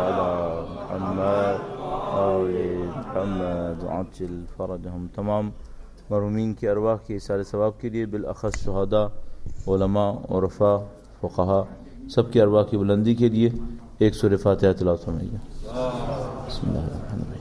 على محمد آل محمد وعجل فرجهم. تمام مرحومین کی ارواح کے اثار ثواب کے لیے بالاخص شہداء، علماء، عرفاء، فقہاء سب کی ارواح کی بلندی کے لیے ایک سورہ فاتحہ تلاوت فرمائیے. بسم اللہ الرحمن الرحیم.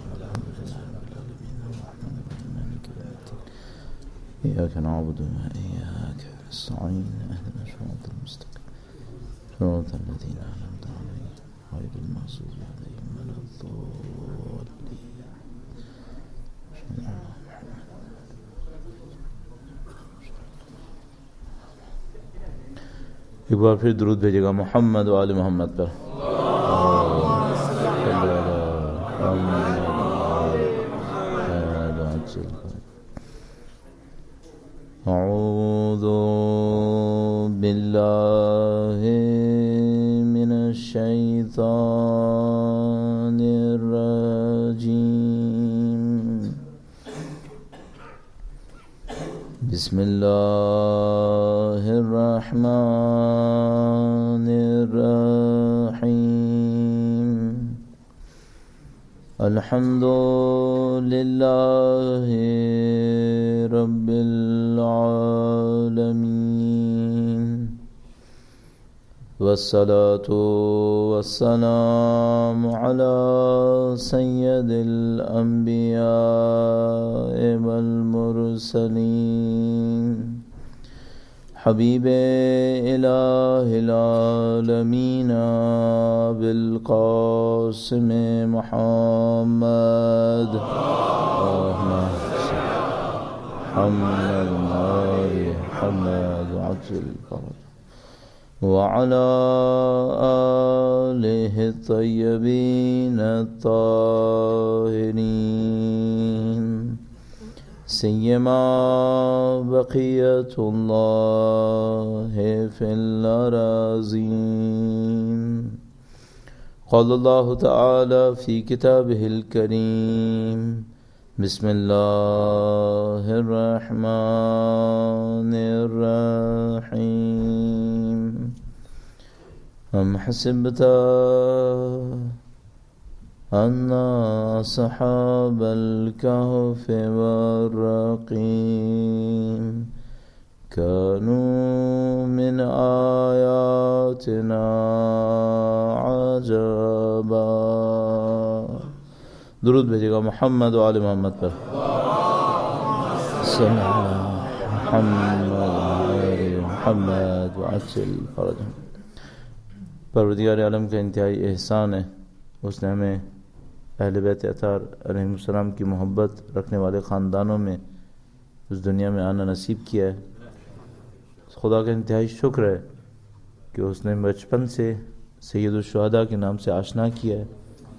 إياك نعبد وإياك نستعين اهدنا الصراط المستقيم صراط الذين أنعمت عليهم غير المغضوب عليهم ولا الضالين. ایک بار پھر درود بھیجے گا محمد و آل محمد پر. اعوذ باللہ من الشیطان الرجیم. بسم اللہ الرحمن الرحیم. الحمد للہ رب العالمین والصلاة والسلام على سید الانبیاء والمرسلین حبیب الہ العالمین بالقاسم محمد محمد محمد عجل فرج وعلى آلہ الطیبین الطاہرین سیما بقیت اللہ فی الارضین. قال اللہ تعالی فی کتابہ الکریم بسم اللہ الرحمن الرحیم. ام حسبت ان اصحاب الكهف والرقیم كانوا من آیاتنا عجبا. درود بھیجے گا محمد و آل محمد پر. صلی اللہ محمد و آل محمد وعجل فرجهم. پروردگار عالم کا انتہائی احسان ہے، اس نے ہمیں اہل بیت اطہار علیہم السلام کی محبت رکھنے والے خاندانوں میں اس دنیا میں آنا نصیب کیا ہے. خدا کا انتہائی شکر ہے کہ اس نے بچپن سے سید الشہداء کے نام سے آشنا کیا ہے،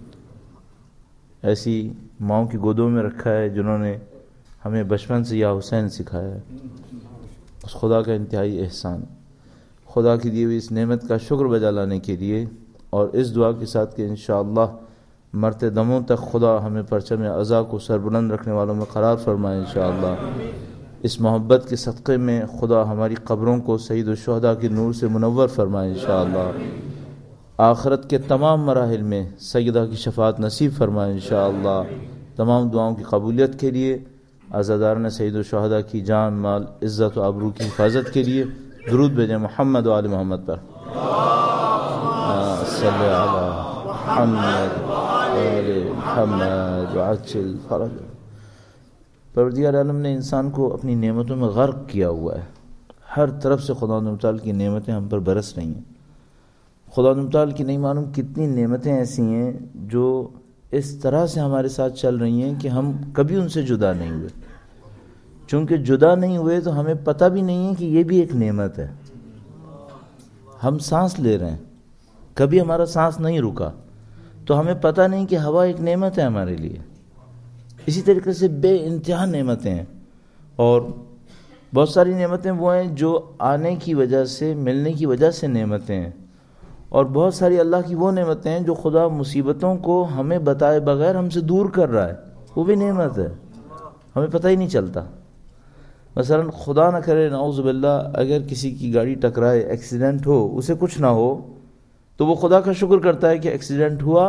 ایسی ماؤں کی گودوں میں رکھا ہے جنہوں نے ہمیں بچپن سے یا حسین سکھایا ہے. اس خدا کا انتہائی احسان. خدا کی دی ہوئی اس نعمت کا شکر بجا لانے کے لیے اور اس دعا کے ساتھ کہ انشاءاللہ مرتے دموں تک خدا ہمیں پرچم عزا کو سربلند رکھنے والوں میں قرار فرمائے انشاءاللہ. اس محبت کے صدقے میں خدا ہماری قبروں کو سید الشہداء کے نور سے منور فرمائے انشاءاللہ. آخرت کے تمام مراحل میں سیدہ کی شفاعت نصیب فرمائے انشاءاللہ. تمام دعاؤں کی قبولیت کے لیے عزاداران سید الشہداء کی جان، مال، عزت و آبرو کی حفاظت کے لیے درود بھیجیں محمد و آل محمد پر. صلی علی محمد آل محمد وعجل فرج. پروردگار عالم نے انسان کو اپنی نعمتوں میں غرق کیا ہوا ہے. ہر طرف سے خدا متعال کی نعمتیں ہم پر برس رہی ہیں. خدا متعال کی نہیں معلوم کتنی نعمتیں ایسی ہیں جو اس طرح سے ہمارے ساتھ چل رہی ہیں کہ ہم کبھی ان سے جدا نہیں ہوئے. چونکہ جدا نہیں ہوئے تو ہمیں پتہ بھی نہیں ہے کہ یہ بھی ایک نعمت ہے. ہم سانس لے رہے ہیں، کبھی ہمارا سانس نہیں رکا تو ہمیں پتہ نہیں کہ ہوا ایک نعمت ہے ہمارے لیے. اسی طریقے سے بے انتہا نعمتیں ہیں، اور بہت ساری نعمتیں وہ ہیں جو آنے کی وجہ سے، ملنے کی وجہ سے نعمتیں ہیں، اور بہت ساری اللہ کی وہ نعمتیں ہیں جو خدا مصیبتوں کو ہمیں بتائے بغیر ہم سے دور کر رہا ہے. وہ بھی نعمت ہے، ہمیں پتہ ہی نہیں چلتا. مثلا خدا نہ کرے نعوذ باللہ اگر کسی کی گاڑی ٹکرائے، ایکسیڈنٹ ہو، اسے کچھ نہ ہو تو وہ خدا کا شکر کرتا ہے کہ ایکسیڈنٹ ہوا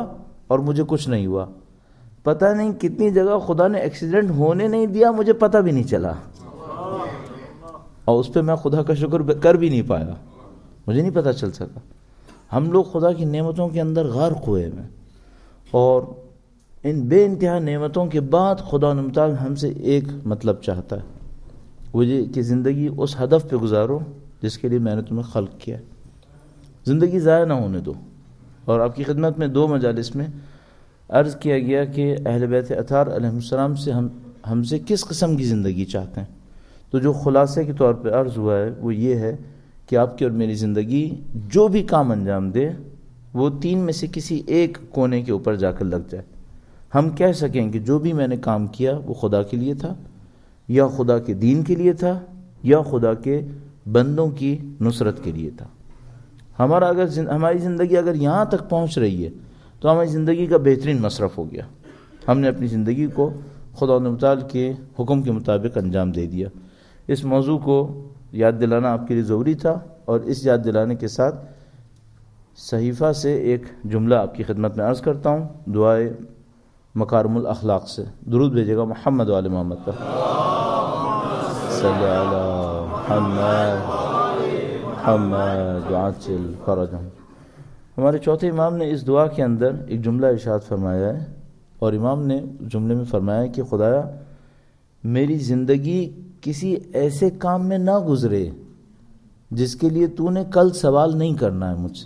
اور مجھے کچھ نہیں ہوا. پتہ نہیں کتنی جگہ خدا نے ایکسیڈنٹ ہونے نہیں دیا, مجھے پتہ بھی نہیں چلا, اور اس پہ میں خدا کا شکر کر بھی نہیں پایا, مجھے نہیں پتہ چل سکا. ہم لوگ خدا کی نعمتوں کے اندر غرق ہوئے ہیں, اور ان بے انتہا نعمتوں کے بعد خدا متعال ہم سے ایک مطلب چاہتا ہے, وہ یہ کہ زندگی اس ہدف پہ گزارو جس کے لیے میں نے تمہیں خلق کیا. زندگی ضائع نہ ہونے دو. اور آپ کی خدمت میں 2 مجالس میں عرض کیا گیا کہ اہل بیت اطہار علیہ السلام سے ہم سے کس قسم کی زندگی چاہتے ہیں. تو جو خلاصے کے طور پہ عرض ہوا ہے وہ یہ ہے کہ آپ کی اور میری زندگی جو بھی کام انجام دے وہ 3 میں سے کسی ایک کونے کے اوپر جا کر لگ جائے. ہم کہہ سکیں کہ جو بھی میں نے کام کیا وہ خدا کے لیے تھا, یا خدا کے دین کے لیے تھا, یا خدا کے بندوں کی نصرت کے لیے تھا. ہماری زندگی اگر یہاں تک پہنچ رہی ہے تو ہماری زندگی کا بہترین مصرف ہو گیا. ہم نے اپنی زندگی کو خدا متعال کے حکم کے مطابق انجام دے دیا. اس موضوع کو یاد دلانا آپ کے لیے ضروری تھا, اور اس یاد دلانے کے ساتھ صحیفہ سے ایک جملہ آپ کی خدمت میں عرض کرتا ہوں دعائے مکارم الاخلاق سے. درود بھیجے گا محمد و آل محمد پر. صلی علی محمد محمد وعجل فرجهم. ہمارے چوتھے امام نے اس دعا کے اندر ایک جملہ ارشاد فرمایا ہے, اور امام نے جملے میں فرمایا کہ خدایا میری زندگی کسی ایسے کام میں نہ گزرے جس کے لیے تو نے کل سوال نہیں کرنا ہے مجھ سے.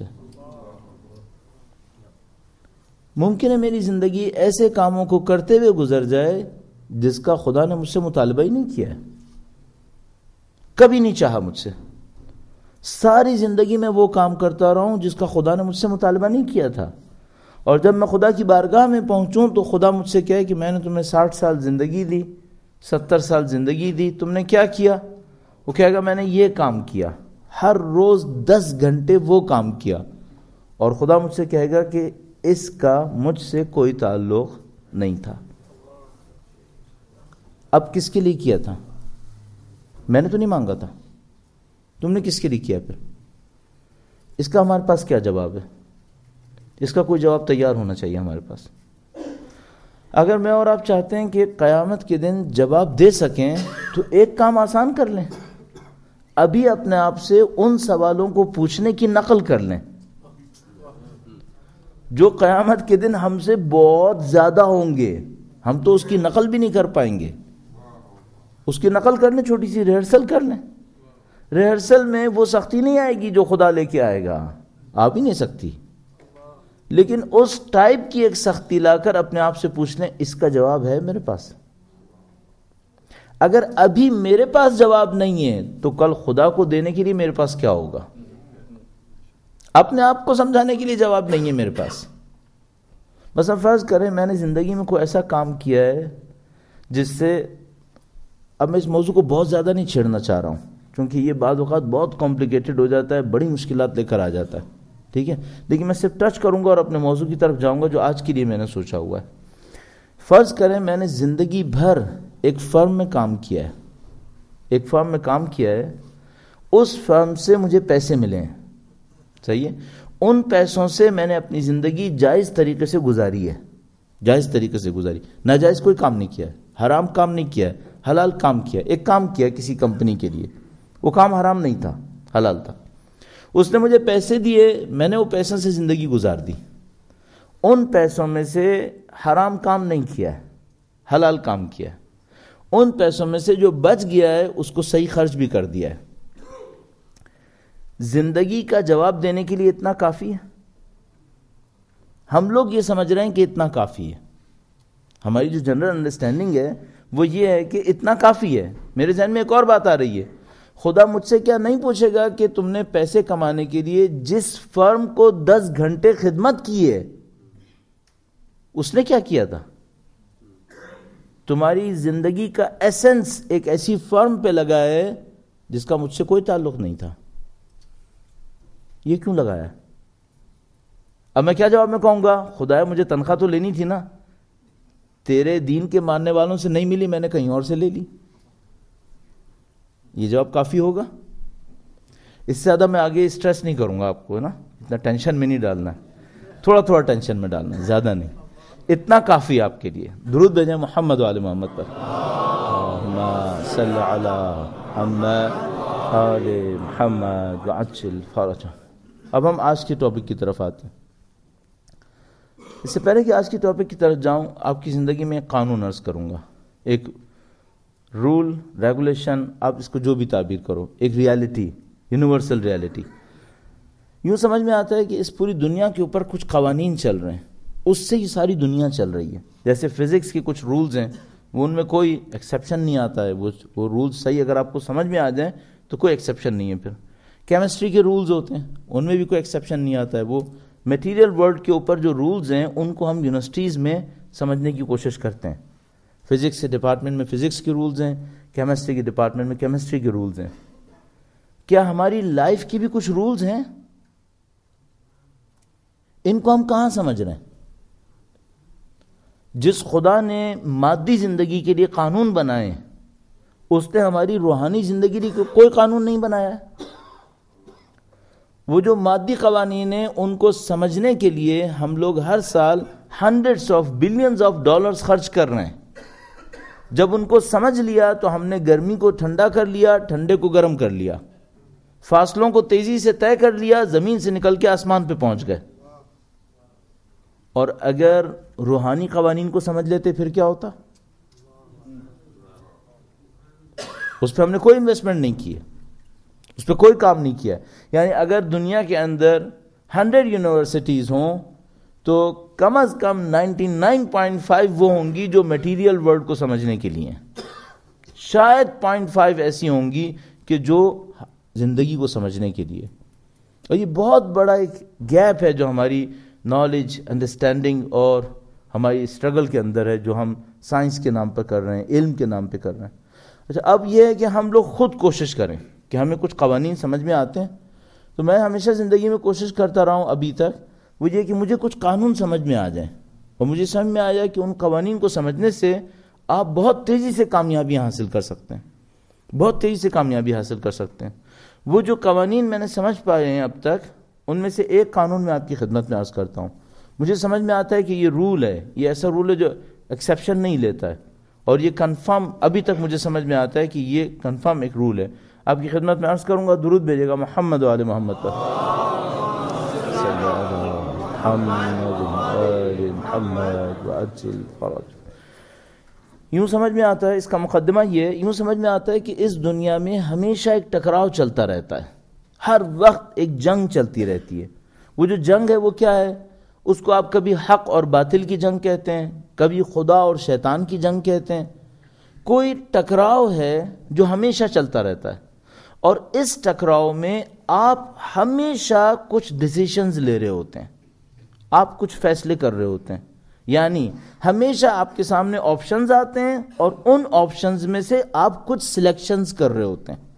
ممکن ہے میری زندگی ایسے کاموں کو کرتے ہوئے گزر جائے جس کا خدا نے مجھ سے مطالبہ ہی نہیں کیا ہے, کبھی نہیں چاہا مجھ سے. ساری زندگی میں وہ کام کرتا رہا ہوں جس کا خدا نے مجھ سے مطالبہ نہیں کیا تھا, اور جب میں خدا کی بارگاہ میں پہنچوں تو خدا مجھ سے کہے کہ میں نے تمہیں 60 سال زندگی دی, 70 سال زندگی دی, تم نے کیا کیا؟ وہ کہے گا میں نے یہ کام کیا, ہر روز 10 گھنٹے وہ کام کیا, اور خدا مجھ سے کہے گا کہ اس کا مجھ سے کوئی تعلق نہیں تھا. اب کس کے لیے کیا تھا؟ میں نے تو نہیں مانگا تھا, تم نے کس کے لیے کیا؟ پھر اس کا ہمارے پاس کیا جواب ہے؟ اس کا کوئی جواب تیار ہونا چاہیے ہمارے پاس. اگر میں اور آپ چاہتے ہیں کہ قیامت کے دن جواب دے سکیں تو ایک کام آسان کر لیں, ابھی اپنے آپ سے ان سوالوں کو پوچھنے کی نقل کر لیں جو قیامت کے دن ہم سے بہت زیادہ ہوں گے. ہم تو اس کی نقل بھی نہیں کر پائیں گے. اس کی نقل کر لیں, چھوٹی سی ریہرسل کر لیں. ریہرسل میں وہ سختی نہیں آئے گی جو خدا لے کے آئے گا, آ بھی نہیں سکتی, لیکن اس ٹائپ کی ایک سختی لا کر اپنے آپ سے پوچھ لیں اس کا جواب ہے میرے پاس. اگر ابھی میرے پاس جواب نہیں ہے تو کل خدا کو دینے کے لیے میرے پاس کیا ہوگا؟ اپنے آپ کو سمجھانے کے لیے جواب نہیں ہے میرے پاس. بس اب فرض کریں میں نے زندگی میں کوئی ایسا کام کیا ہے جس سے, اب میں اس موضوع کو بہت زیادہ نہیں چھیڑنا چاہ رہا ہوں کیونکہ یہ بعض اوقات بہت کمپلیکیٹڈ ہو جاتا ہے, بڑی مشکلات لے کر آ جاتا ہے, ٹھیک ہے, لیکن میں صرف ٹچ کروں گا اور اپنے موضوع کی طرف جاؤں گا جو آج کے لیے میں نے سوچا ہوا ہے. فرض کریں میں نے زندگی بھر ایک فرم میں کام کیا ہے, ایک فرم میں کام کیا ہے, اس فرم سے مجھے پیسے ملے ہیں, صحیح ہے, ان پیسوں سے میں نے اپنی زندگی جائز طریقے سے گزاری ہے, جائز طریقے سے گزاری, ناجائز کوئی کام نہیں کیا ہے, حرام کام نہیں کیا ہے, حلال کام کیا. ایک کام کیا کسی کمپنی کے لیے, وہ کام حرام نہیں تھا, حلال تھا. اس نے مجھے پیسے دیے, میں نے وہ پیسوں سے زندگی گزار دی. ان پیسوں میں سے حرام کام نہیں کیا ہے, حلال کام کیا ہے. ان پیسوں میں سے جو بچ گیا ہے اس کو صحیح خرچ بھی کر دیا ہے. زندگی کا جواب دینے کے لیے اتنا کافی ہے؟ ہم لوگ یہ سمجھ رہے ہیں کہ اتنا کافی ہے. ہماری جو جنرل انڈرسٹینڈنگ ہے وہ یہ ہے کہ اتنا کافی ہے. میرے ذہن میں ایک اور بات آ رہی ہے, خدا مجھ سے کیا نہیں پوچھے گا کہ تم نے پیسے کمانے کے لیے جس فرم کو 10 گھنٹے خدمت کی ہے اس نے کیا کیا تھا؟ تمہاری زندگی کا ایسنس ایک ایسی فرم پہ لگا ہے جس کا مجھ سے کوئی تعلق نہیں تھا. یہ کیوں لگایا؟ اب میں کیا جواب میں کہوں گا؟ خدایا مجھے تنخواہ تو لینی تھی نا, تیرے دین کے ماننے والوں سے نہیں ملی, میں نے کہیں اور سے لے لی. یہ جواب کافی ہوگا؟ اس سے زیادہ میں آگے اسٹریس نہیں کروں گا آپ کو, نا اتنا ٹینشن میں نہیں ڈالنا. تھوڑا تھوڑا ٹینشن میں ڈالنا ہے، زیادہ نہیں، اتنا کافی آپ کے لیے. درود بھیجیں محمد وآل محمد پر. اللہم صلی علی محمد آل محمد وعجل فرجہ. اب ہم آج کے ٹاپک کی طرف آتے ہیں. اس سے پہلے کہ آج کی ٹاپک کی طرف جاؤں، آپ کی زندگی میں ایک قانون عرض کروں گا، ایک رول، ریگولیشن، آپ اس کو جو بھی تعبیر کرو، ایک ریالٹی، یونیورسل ریالٹی. یوں سمجھ میں آتا ہے کہ اس پوری دنیا کے اوپر کچھ قوانین چل رہے ہیں، اس سے یہ ساری دنیا چل رہی ہے. جیسے فزکس کی کچھ رولز ہیں، وہ ان میں کوئی ایکسیپشن نہیں آتا ہے، وہ رولز صحیح اگر آپ کو سمجھ میں آ جائیں تو کوئی ایکسیپشن نہیں ہے. پھر کیمسٹری کے رولز ہوتے ہیں، ان میں بھی کوئی ایکسیپشن نہیں آتا ہے. وہ میٹیریل ورلڈ کے اوپر جو رولز ہیں ان کو ہم یونیورسٹیز میں سمجھنے کی کوشش کرتے ہیں. فزکس کے ڈپارٹمنٹ میں فزکس کے رولز ہیں، کیمسٹری کے ڈپارٹمنٹ میں کیمسٹری کے رولز ہیں. کیا ہماری لائف کی بھی کچھ رولز ہیں؟ ان کو ہم کہاں سمجھ رہے ہیں؟ جس خدا نے مادی زندگی کے لیے قانون بنائے، اس نے ہماری روحانی زندگی کے لیے کوئی قانون نہیں بنایا ہے. وہ جو مادی قوانین ہیں ان کو سمجھنے کے لیے ہم لوگ ہر سال hundreds of billions of dollars خرچ کر رہے ہیں. جب ان کو سمجھ لیا تو ہم نے گرمی کو ٹھنڈا کر لیا، ٹھنڈے کو گرم کر لیا، فاصلوں کو تیزی سے طے کر لیا، زمین سے نکل کے آسمان پہ پہنچ گئے. اور اگر روحانی قوانین کو سمجھ لیتے پھر کیا ہوتا؟ اس پہ ہم نے کوئی انویسٹمنٹ نہیں کی ہے، اس پہ کوئی کام نہیں کیا. یعنی اگر دنیا کے اندر 100 یونیورسٹیز ہوں تو کم از کم 99.5 وہ ہوں گی جو میٹیریل ورلڈ کو سمجھنے کے لیے ہیں. شاید 0.5 ایسی ہوں گی کہ جو زندگی کو سمجھنے کے لیے. اور یہ بہت بڑا ایک گیپ ہے جو ہماری نالج، انڈرسٹینڈنگ اور ہماری اسٹرگل کے اندر ہے، جو ہم سائنس کے نام پر کر رہے ہیں، علم کے نام پہ کر رہے ہیں. اچھا، اب یہ ہے کہ ہم لوگ خود کوشش کریں کہ ہمیں کچھ قوانین سمجھ میں آتے ہیں. تو میں ہمیشہ زندگی میں کوشش کرتا رہا ہوں ابھی تک، وہ یہ کہ مجھے کچھ قانون سمجھ میں آ جائیں، اور مجھے سمجھ میں آیا کہ ان قوانین کو سمجھنے سے آپ بہت تیزی سے کامیابی حاصل کر سکتے ہیں، بہت تیزی سے کامیابی حاصل کر سکتے ہیں. وہ جو قوانین میں نے سمجھ پائے ہیں اب تک، ان میں سے ایک قانون میں آپ کی خدمت میں عرض کرتا ہوں. مجھے سمجھ میں آتا ہے کہ یہ رول ہے، یہ ایسا رول ہے جو ایکسیپشن نہیں لیتا ہے، اور یہ کنفرم ابھی تک مجھے سمجھ میں آتا ہے کہ یہ کنفرم ایک رول ہے. آپ کی خدمت میں عرض کروں گا، درود بھیجے گا محمد وآل محمد پر. یوں سمجھ میں آتا ہے، اس کا مقدمہ یہ، یوں سمجھ میں آتا ہے کہ اس دنیا میں ہمیشہ ایک ٹکراؤ چلتا رہتا ہے، ہر وقت ایک جنگ چلتی رہتی ہے. وہ جو جنگ ہے وہ کیا ہے؟ اس کو آپ کبھی حق اور باطل کی جنگ کہتے ہیں، کبھی خدا اور شیطان کی جنگ کہتے ہیں. کوئی ٹکراؤ ہے جو ہمیشہ چلتا رہتا ہے، اور اس ٹکراؤ میں آپ ہمیشہ کچھ ڈیسیشنز لے رہے ہوتے ہیں، آپ کچھ فیصلے کر رہے ہوتے ہیں. یعنی ہمیشہ آپ کے سامنے آپشنز آتے ہیں، اور ان آپشنز میں سے آپ کچھ سلیکشنز کر رہے ہوتے ہیں.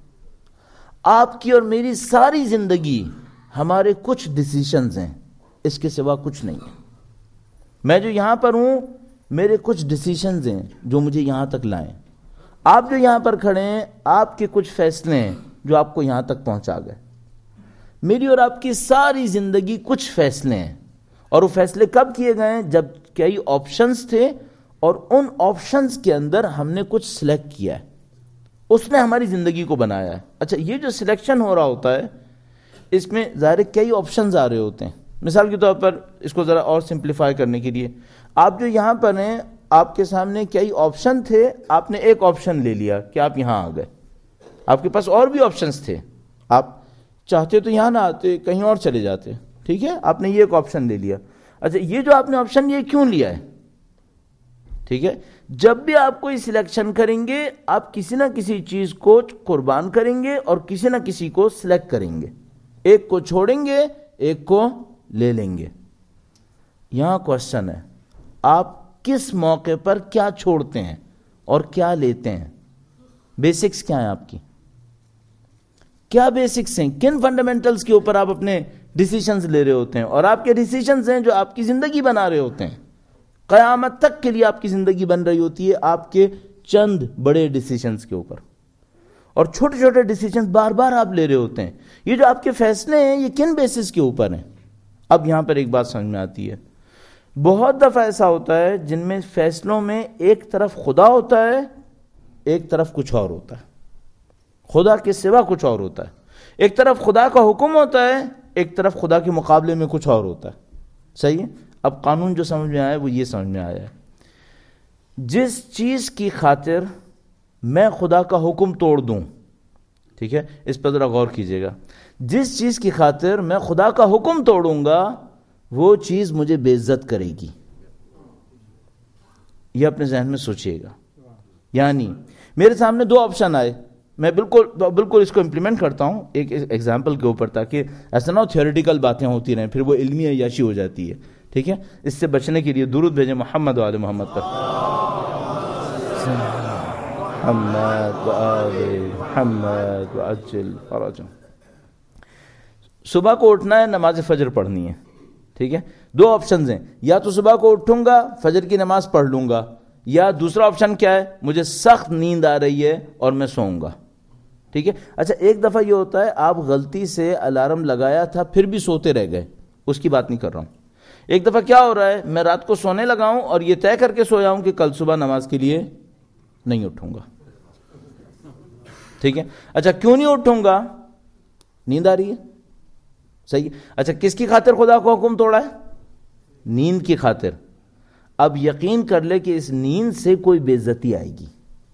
آپ کی اور میری ساری زندگی ہمارے کچھ ڈیسیشنز ہیں، اس کے سوا کچھ نہیں ہے. میں جو یہاں پر ہوں، میرے کچھ ڈیسیشنز ہیں جو مجھے یہاں تک لائیں. آپ جو یہاں پر کھڑے ہیں، آپ کے کچھ فیصلے ہیں جو آپ کو یہاں تک پہنچا گئے. میری اور آپ کی ساری زندگی کچھ فیصلے ہیں، اور وہ فیصلے کب کیے گئے ہیں؟ جب کئی آپشنز تھے، اور ان آپشنز کے اندر ہم نے کچھ سلیکٹ کیا ہے، اس نے ہماری زندگی کو بنایا ہے. اچھا، یہ جو سلیکشن ہو رہا ہوتا ہے، اس میں ظاہر کئی آپشنز آ رہے ہوتے ہیں. مثال کے طور پر اس کو ذرا اور سمپلیفائی کرنے کے لیے، آپ جو یہاں پر ہیں، آپ کے سامنے کئی آپشن تھے، آپ نے ایک آپشن لے لیا کہ آپ یہاں آ گئے. آپ کے پاس اور بھی آپشنز تھے، آپ چاہتے تو یہاں نہ آتے، کہیں اور چلے جاتے. ٹھیک ہے، آپ نے یہ ایک آپشن لے لیا. اچھا، یہ جو آپ نے آپشن یہ کیوں لیا ہے؟ ٹھیک ہے، جب بھی آپ کوئی سلیکشن کریں گے، آپ کسی نہ کسی چیز کو قربان کریں گے اور کسی نہ کسی کو سلیکٹ کریں گے. ایک کو چھوڑیں گے، ایک کو لے لیں گے. یہاں کوشچن ہے، آپ کس موقع پر کیا چھوڑتے ہیں اور کیا لیتے ہیں؟ بیسکس کیا ہیں آپ کی؟ کیا بیسکس ہیں؟ کن فنڈامنٹلز کے اوپر آپ اپنے ڈیسیشنز لے رہے ہوتے ہیں؟ اور آپ کے ڈیسیشنز ہیں جو آپ کی زندگی بنا رہے ہوتے ہیں. قیامت تک کے لیے آپ کی زندگی بن رہی ہوتی ہے آپ کے چند بڑے ڈیسیشنز کے اوپر، اور چھوٹے چھوٹے ڈیسیشنز بار بار آپ لے رہے ہوتے ہیں. یہ جو آپ کے فیصلے ہیں، یہ کن بیسس کے اوپر ہیں؟ اب یہاں پر ایک بات سمجھ میں آتی ہے، بہت دفعہ ایسا ہوتا ہے جن میں فیصلوں میں ایک طرف خدا ہوتا ہے، ایک طرف کچھ اور ہوتا ہے، خدا کے سوا کچھ اور ہوتا ہے، ایک طرف خدا کا حکم ہوتا ہے، ایک طرف خدا کے مقابلے میں کچھ اور ہوتا ہے. صحیح ہے؟ اب قانون جو سمجھ میں آیا وہ یہ سمجھ میں آیا ہے، جس چیز کی خاطر میں خدا کا حکم توڑ دوں، ٹھیک ہے، اس پر ذرا غور کیجئے گا، جس چیز کی خاطر میں خدا کا حکم توڑوں گا وہ چیز مجھے بے عزت کرے گی. یہ اپنے ذہن میں سوچئے گا. یعنی میرے سامنے دو آپشن آئے، میں بالکل اس کو امپلیمنٹ کرتا ہوں ایک ایگزامپل کے اوپر، تاکہ ایسا نہ ہو تھیوریٹیکل باتیں ہوتی رہیں پھر وہ علمی عیاشی ہو جاتی ہے. ٹھیک ہے، اس سے بچنے کے لیے درود بھیجیں محمد و آل محمد پر. محمد و آل محمد وعجل فرجهم. صبح کو اٹھنا ہے، نماز فجر پڑھنی ہے. ٹھیک ہے، دو آپشنز ہیں، یا تو صبح کو اٹھوں گا فجر کی نماز پڑھ لوں گا، یا دوسرا آپشن کیا ہے، مجھے سخت نیند آ رہی ہے اور میں سوؤں گا. ٹھیک ہے. اچھا ایک دفعہ یہ ہوتا ہے آپ غلطی سے الارم لگایا تھا پھر بھی سوتے رہ گئے، اس کی بات نہیں کر رہا ہوں. ایک دفعہ کیا ہو رہا ہے، میں رات کو سونے لگا ہوں اور یہ طے کر کے سویا ہوں کہ کل صبح نماز کے لیے نہیں اٹھوں گا. ٹھیک ہے. اچھا کیوں نہیں اٹھوں گا، نیند آ رہی ہے. صحیح. اچھا کس کی خاطر خدا کو حکم توڑا ہے، نیند کی خاطر. اب یقین کر لے کہ اس نیند سے کوئی بے عزتی آئے گی.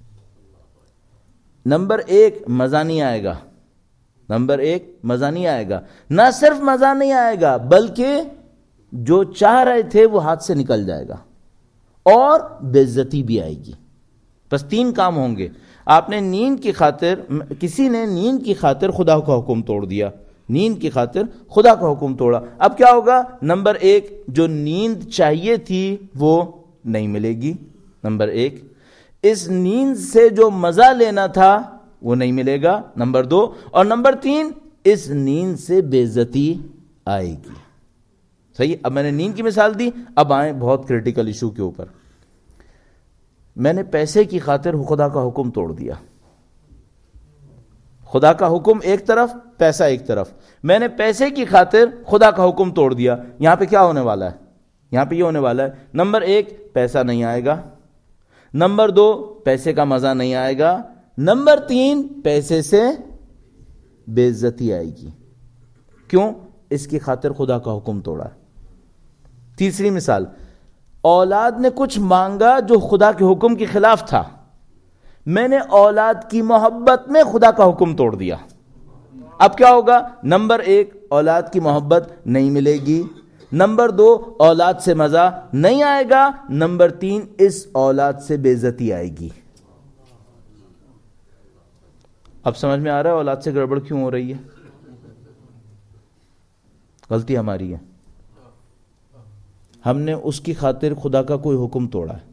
نمبر ایک مزہ نہیں آئے گا، نمبر ایک مزہ نہیں آئے گا. نہ صرف مزہ نہیں آئے گا بلکہ جو چاہ رہے تھے وہ ہاتھ سے نکل جائے گا اور بے عزتی بھی آئے گی. بس تین کام ہوں گے. آپ نے نیند کی خاطر، کسی نے نیند کی خاطر خدا کا حکم توڑ دیا، نیند کی خاطر خدا کا حکم توڑا. اب کیا ہوگا، نمبر ایک جو نیند چاہیے تھی وہ نہیں ملے گی، نمبر ایک. اس نیند سے جو مزہ لینا تھا وہ نہیں ملے گا، نمبر دو. اور نمبر تین، اس نیند سے بے عزتی آئے گی. صحیح. اب میں نے نیند کی مثال دی، اب آئیں بہت کریٹیکل ایشو کے اوپر. میں نے پیسے کی خاطر خدا کا حکم توڑ دیا. خدا کا حکم ایک طرف، پیسہ ایک طرف. میں نے پیسے کی خاطر خدا کا حکم توڑ دیا. یہاں پہ کیا ہونے والا ہے، یہاں پہ یہ ہونے والا ہے، نمبر ایک پیسہ نہیں آئے گا، نمبر دو پیسے کا مزہ نہیں آئے گا، نمبر تین پیسے سے بے عزتی آئے گی. کیوں؟ اس کی خاطر خدا کا حکم توڑا. تیسری مثال، اولاد نے کچھ مانگا جو خدا کے حکم کے خلاف تھا، میں نے اولاد کی محبت میں خدا کا حکم توڑ دیا. اب کیا ہوگا، نمبر ایک اولاد کی محبت نہیں ملے گی، نمبر دو اولاد سے مزہ نہیں آئے گا، نمبر تین اس اولاد سے بے عزتی آئے گی. اب سمجھ میں آ رہا ہے اولاد سے گڑبڑ کیوں ہو رہی ہے؟ غلطی ہماری ہے، ہم نے اس کی خاطر خدا کا کوئی حکم توڑا ہے،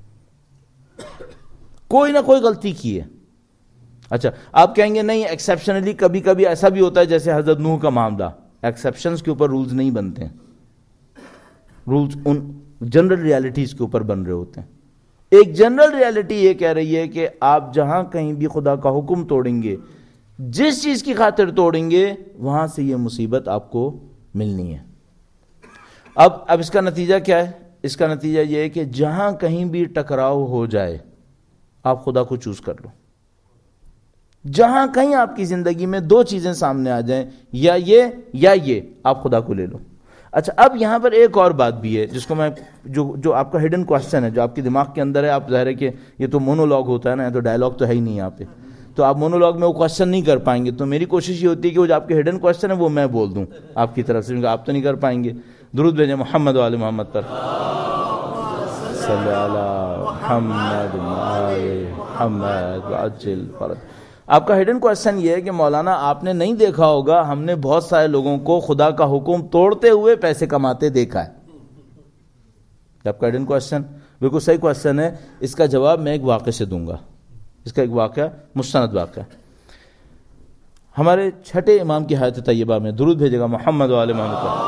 کوئی نہ کوئی غلطی کی ہے. اچھا آپ کہیں گے نہیں ایکسیپشنلی کبھی کبھی ایسا بھی ہوتا ہے جیسے حضرت نوح کا معاملہ. ایکسیپشنز کے اوپر رولز نہیں بنتے ہیں، رولز ان جنرل ریالٹیز کے اوپر بن رہے ہوتے ہیں. ایک جنرل ریالٹی یہ کہہ رہی ہے کہ آپ جہاں کہیں بھی خدا کا حکم توڑیں گے، جس چیز کی خاطر توڑیں گے وہاں سے یہ مصیبت آپ کو ملنی ہے. اب اس کا نتیجہ کیا ہے؟ اس کا نتیجہ یہ ہے کہ جہاں کہیں بھی ٹکراؤ ہو جائے آپ خدا کو چوز کر لو. جہاں کہیں آپ کی زندگی میں دو چیزیں سامنے آ جائیں، یا یہ آپ خدا کو لے لو. اچھا اب یہاں پر ایک اور بات بھی ہے جس کو میں جو آپ کا ہڈن کوسچن ہے، جو آپ کے دماغ کے اندر ہے. آپ ظاہر ہے کہ یہ تو مونولوگ ہوتا ہے نا، تو ڈائلاگ تو ہے ہی نہیں یہاں پہ، تو آپ مونولوگ میں وہ کوسچن نہیں کر پائیں گے. تو میری کوشش یہ ہوتی ہے کہ وہ جو آپ کے ہڈن کوسچن ہے وہ میں بول دوں آپ کی طرف سے، کیونکہ آپ تو نہیں کر پائیں گے. درود بھیجیں محمد و آل محمد پر. صلی علی محمد و آل محمد وعجل فرج. آپ کا ہڈن کوسچن یہ ہے کہ مولانا آپ نے نہیں دیکھا ہوگا، ہم نے بہت سارے لوگوں کو خدا کا حکم توڑتے ہوئے پیسے کماتے دیکھا ہے. آپ کا ہڈن کوسچن بالکل صحیح کوسچن ہے. اس کا جواب میں ایک واقعے سے دوں گا. اس کا ایک واقعہ مستند واقعہ. ہمارے چھٹے امام کی حیات طیبہ میں درود بھیجے گا محمد و آل محمد پر.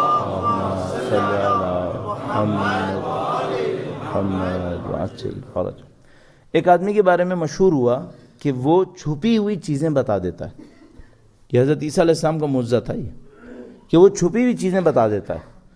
ایک آدمی کے بارے میں مشہور ہوا کہ وہ چھپی ہوئی چیزیں بتا دیتا ہے. کہ حضرت عیسیٰ علیہ السلام کا معجزہ تھا یہ، کہ وہ چھپی ہوئی چیزیں بتا دیتا ہے.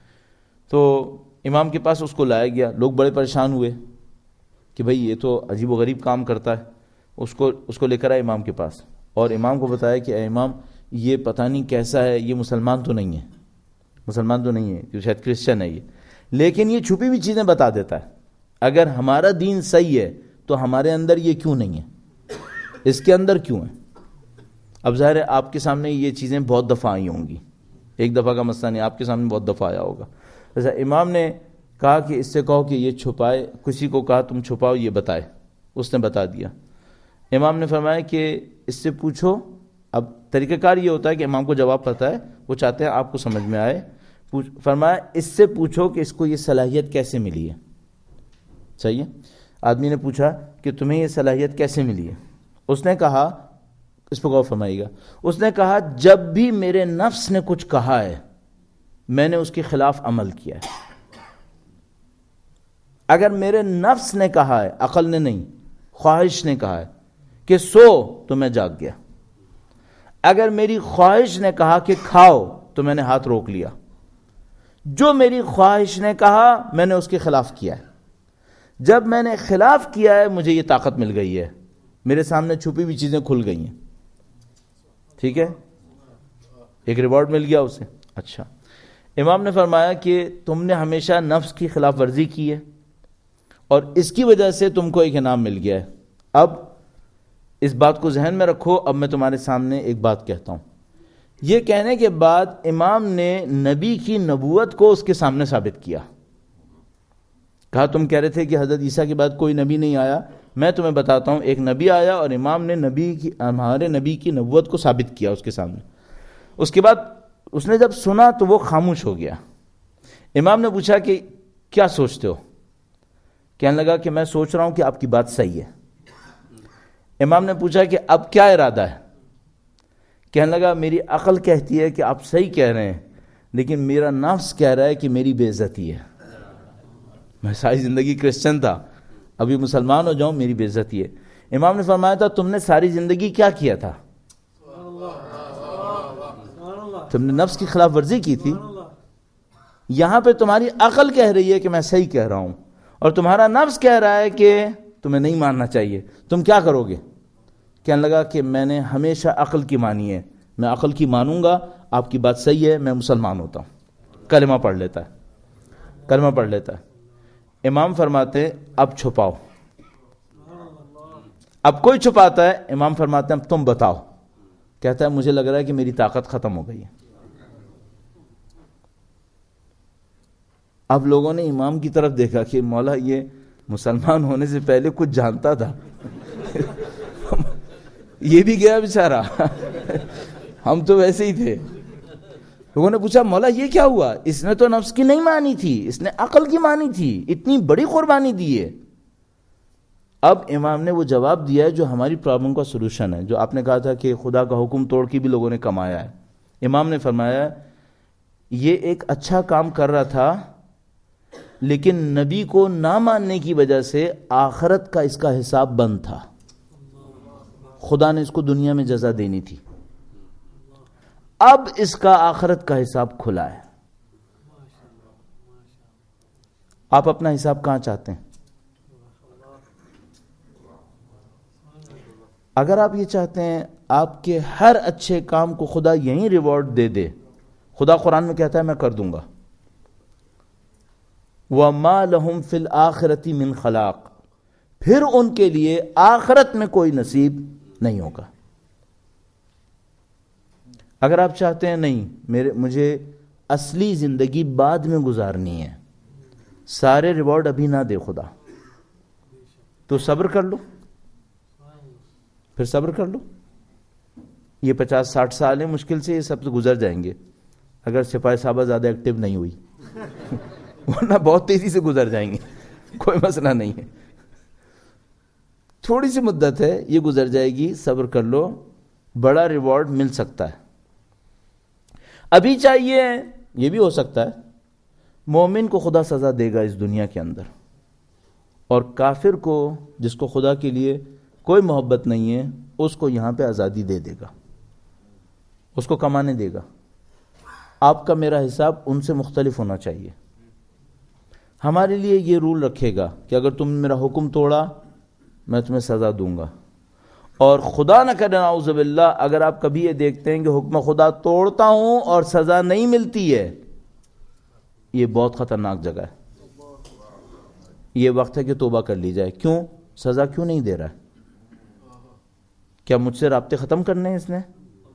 تو امام کے پاس اس کو لایا گیا. لوگ بڑے پریشان ہوئے کہ بھئی یہ تو عجیب و غریب کام کرتا ہے. اس کو لے کر آئے امام کے پاس اور امام کو بتایا کہ اے امام یہ پتہ نہیں کیسا ہے, یہ مسلمان تو نہیں ہے, کہ شاید کرسچن ہے یہ, لیکن یہ چھپی ہوئی چیزیں بتا دیتا ہے. اگر ہمارا دین صحیح ہے تو ہمارے اندر یہ کیوں نہیں ہے, اس کے اندر کیوں ہے؟ اب ظاہر ہے آپ کے سامنے یہ چیزیں بہت دفعہ آئی ہوں گی, ایک دفعہ کا مسئلہ نہیں, آپ کے سامنے بہت دفعہ آیا ہوگا. جیسا امام نے کہا کہ اس سے کہو کہ یہ چھپائے, کسی کو کہا تم چھپاؤ یہ بتائے, اس نے بتا دیا. امام نے فرمایا کہ اس سے پوچھو. اب طریقہ کار یہ ہوتا ہے کہ امام کو جواب پتا ہے, وہ چاہتے ہیں آپ کو سمجھ میں آئے. فرمایا اس سے پوچھو کہ اس کو یہ صلاحیت کیسے ملی ہے. صحیح ہے, آدمی نے پوچھا کہ تمہیں یہ صلاحیت کیسے ملی ہے. اس نے کہا, اس پہ غور فرمائیے گا, اس نے کہا جب بھی میرے نفس نے کچھ کہا ہے میں نے اس کے خلاف عمل کیا ہے. اگر میرے نفس نے کہا ہے, عقل نے نہیں, خواہش نے کہا ہے کہ سو تو میں جاگ گیا. اگر میری خواہش نے کہا کہ کھاؤ تو میں نے ہاتھ روک لیا. جو میری خواہش نے کہا میں نے اس کے خلاف کیا ہے. جب میں نے خلاف کیا ہے مجھے یہ طاقت مل گئی ہے, میرے سامنے چھپی ہوئی چیزیں کھل گئی ہیں. ٹھیک ہے, ایک ریوارڈ مل گیا اسے. اچھا, امام نے فرمایا کہ تم نے ہمیشہ نفس کی خلاف ورزی کی ہے اور اس کی وجہ سے تم کو ایک انعام مل گیا ہے. اب اس بات کو ذہن میں رکھو. اب میں تمہارے سامنے ایک بات کہتا ہوں. یہ کہنے کے بعد امام نے نبی کی نبوت کو اس کے سامنے ثابت کیا. کہا تم کہہ رہے تھے کہ حضرت عیسیٰ کے بعد کوئی نبی نہیں آیا, میں تمہیں بتاتا ہوں ایک نبی آیا, اور امام نے ہمارے نبی کی نبوت کو ثابت کیا اس کے سامنے. اس کے بعد اس نے جب سنا تو وہ خاموش ہو گیا. امام نے پوچھا کہ کیا سوچتے ہو؟ کہنے لگا کہ میں سوچ رہا ہوں کہ آپ کی بات صحیح ہے. امام نے پوچھا کہ اب کیا ارادہ ہے؟ کہنے لگا میری عقل کہتی ہے کہ آپ صحیح کہہ رہے ہیں, لیکن میرا نفس کہہ رہا ہے کہ میری بے عزتی ہے. میں ساری زندگی کرسچن تھا, ابھی مسلمان ہو جاؤں میری بے عزتی ہے. امام نے فرمایا تھا تم نے ساری زندگی کیا کیا تھا؟ تم نے نفس کی خلاف ورزی کی تھی. یہاں پہ تمہاری عقل کہہ رہی ہے کہ میں صحیح کہہ رہا ہوں, اور تمہارا نفس کہہ رہا ہے کہ تمہیں نہیں ماننا چاہیے. تم کیا کرو گے؟ کہنے لگا کہ میں نے ہمیشہ عقل کی مانی ہے, میں عقل کی مانوں گا. آپ کی بات صحیح ہے, میں مسلمان ہوتا ہوں. کلمہ پڑھ لیتا ہے. امام فرماتے اب چھپاؤ. اب کوئی چھپاتا ہے, امام فرماتے ہیں اب تم بتاؤ. کہتا ہے مجھے لگ رہا ہے کہ میری طاقت ختم ہو گئی ہے. اب لوگوں نے امام کی طرف دیکھا کہ مولا یہ مسلمان ہونے سے پہلے کچھ جانتا تھا, یہ بھی گیا بیچارہ, ہم تو ویسے ہی تھے. لوگوں نے پوچھا مولا یہ کیا ہوا؟ اس نے تو نفس کی نہیں مانی تھی, اس نے عقل کی مانی تھی, اتنی بڑی قربانی دی ہے. اب امام نے وہ جواب دیا ہے جو ہماری پرابلم کا سلوشن ہے. جو آپ نے کہا تھا کہ خدا کا حکم توڑ کے بھی لوگوں نے کمایا ہے. امام نے فرمایا یہ ایک اچھا کام کر رہا تھا, لیکن نبی کو نہ ماننے کی وجہ سے آخرت کا اس کا حساب بند تھا. خدا نے اس کو دنیا میں جزا دینی تھی, اب اس کا آخرت کا حساب کھلا ہے. آپ اپنا حساب کہاں چاہتے ہیں؟ اگر آپ یہ چاہتے ہیں آپ کے ہر اچھے کام کو خدا یہیں ریوارڈ دے دے, خدا قرآن میں کہتا ہے میں کر دوں گا. وَمَا لَهُمْ فِي الْآخِرَةِ مِنْ خَلَاقٍ, پھر ان کے لیے آخرت میں کوئی نصیب نہیں ہوگا. اگر آپ چاہتے ہیں نہیں مجھے اصلی زندگی بعد میں گزارنی ہے, سارے ریوارڈ ابھی نہ دے خدا, تو صبر کر لو. پھر صبر کر لو. یہ 50-60 سال ہیں, مشکل سے یہ سب سے گزر جائیں گے اگر سپاہی صاحبہ زیادہ ایکٹیو نہیں ہوئی, ورنہ بہت تیزی سے گزر جائیں گے, کوئی مسئلہ نہیں ہے. تھوڑی سی مدت ہے, یہ گزر جائے گی, صبر کر لو, بڑا ریوارڈ مل سکتا ہے. ابھی چاہیے, یہ بھی ہو سکتا ہے مومن کو خدا سزا دے گا اس دنیا کے اندر, اور کافر کو جس کو خدا کے لیے کوئی محبت نہیں ہے اس کو یہاں پہ آزادی دے دے گا, اس کو کمانے دے گا. آپ کا میرا حساب ان سے مختلف ہونا چاہیے. ہمارے لیے یہ رول رکھے گا کہ اگر تم نے میرا حکم توڑا میں تمہیں سزا دوں گا، اور خدا نہ کرے نعوذ باللہ اگر آپ کبھی یہ دیکھتے ہیں کہ حکم خدا توڑتا ہوں اور سزا نہیں ملتی ہے، یہ بہت خطرناک جگہ ہے، یہ وقت ہے کہ توبہ کر لی جائے۔ کیوں سزا کیوں نہیں دے رہا ہے؟ کیا مجھ سے رابطے ختم کرنے ہیں اس نے؟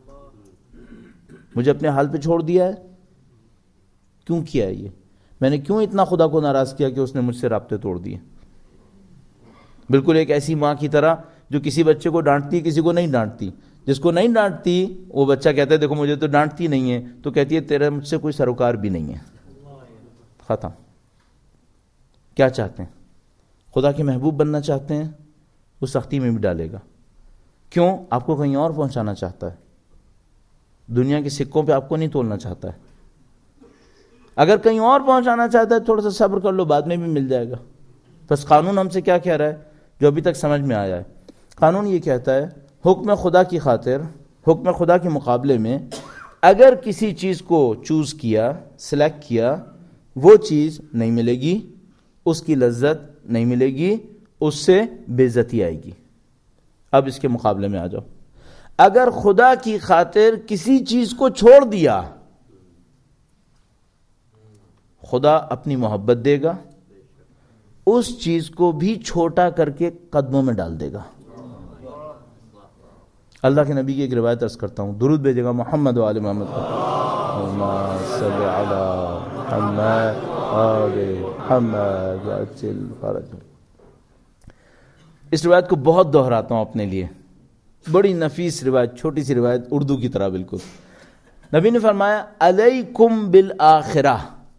مجھے اپنے حال پہ چھوڑ دیا ہے؟ کیوں کیا ہے یہ؟ میں نے کیوں اتنا خدا کو ناراض کیا کہ اس نے مجھ سے رابطے توڑ دیے؟ بالکل ایک ایسی ماں کی طرح جو کسی بچے کو ڈانٹتی کسی کو نہیں ڈانٹتی، جس کو نہیں ڈانٹتی وہ بچہ کہتا ہے دیکھو مجھے تو ڈانٹتی نہیں ہے، تو کہتی ہے تیرا مجھ سے کوئی سروکار بھی نہیں ہے، ختم۔ کیا چاہتے ہیں؟ خدا کے محبوب بننا چاہتے ہیں؟ وہ سختی میں بھی ڈالے گا۔ کیوں؟ آپ کو کہیں اور پہنچانا چاہتا ہے، دنیا کے سکوں پہ آپ کو نہیں تولنا چاہتا ہے۔ اگر کہیں اور پہنچانا چاہتا ہے تھوڑا سا صبر کر لو، بعد میں بھی مل جائے گا۔ بس قانون ہم سے کیا کہہ رہا ہے جو ابھی تک سمجھ میں آیا ہے؟ قانون یہ کہتا ہے حکم خدا کی خاطر، حکم خدا کے مقابلے میں اگر کسی چیز کو چوز کیا، سلیکٹ کیا، وہ چیز نہیں ملے گی، اس کی لذت نہیں ملے گی، اس سے بے عزتی آئے گی۔ اب اس کے مقابلے میں آ جاؤ، اگر خدا کی خاطر کسی چیز کو چھوڑ دیا، خدا اپنی محبت دے گا، اس چیز کو بھی چھوٹا کر کے قدموں میں ڈال دے گا۔ اللہ کے نبی کی ایک روایت عرض کرتا ہوں، درود بھیجے گا محمد و آل محمد، اللہم صلی علی محمد آل محمد وعجل فرجہ۔ اس روایت کو بہت دہراتا ہوں اپنے لیے، بڑی نفیس روایت، چھوٹی سی روایت، اردو کی طرح بالکل۔ نبی نے فرمایا علیکم بالآخرہ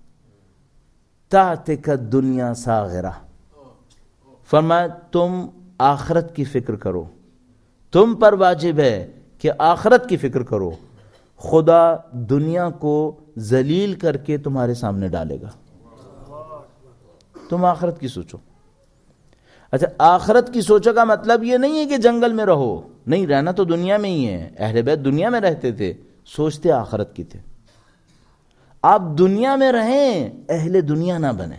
تاتک الدنیا صاغرہ، فرمایا تم آخرت کی فکر کرو، تم پر واجب ہے کہ آخرت کی فکر کرو، خدا دنیا کو ذلیل کر کے تمہارے سامنے ڈالے گا، تم آخرت کی سوچو۔ اچھا آخرت کی سوچو کا مطلب یہ نہیں ہے کہ جنگل میں رہو، نہیں، رہنا تو دنیا میں ہی ہے، اہل بیت دنیا میں رہتے تھے، سوچتے آخرت کی تھے۔ آپ دنیا میں رہیں، اہل دنیا نہ بنیں،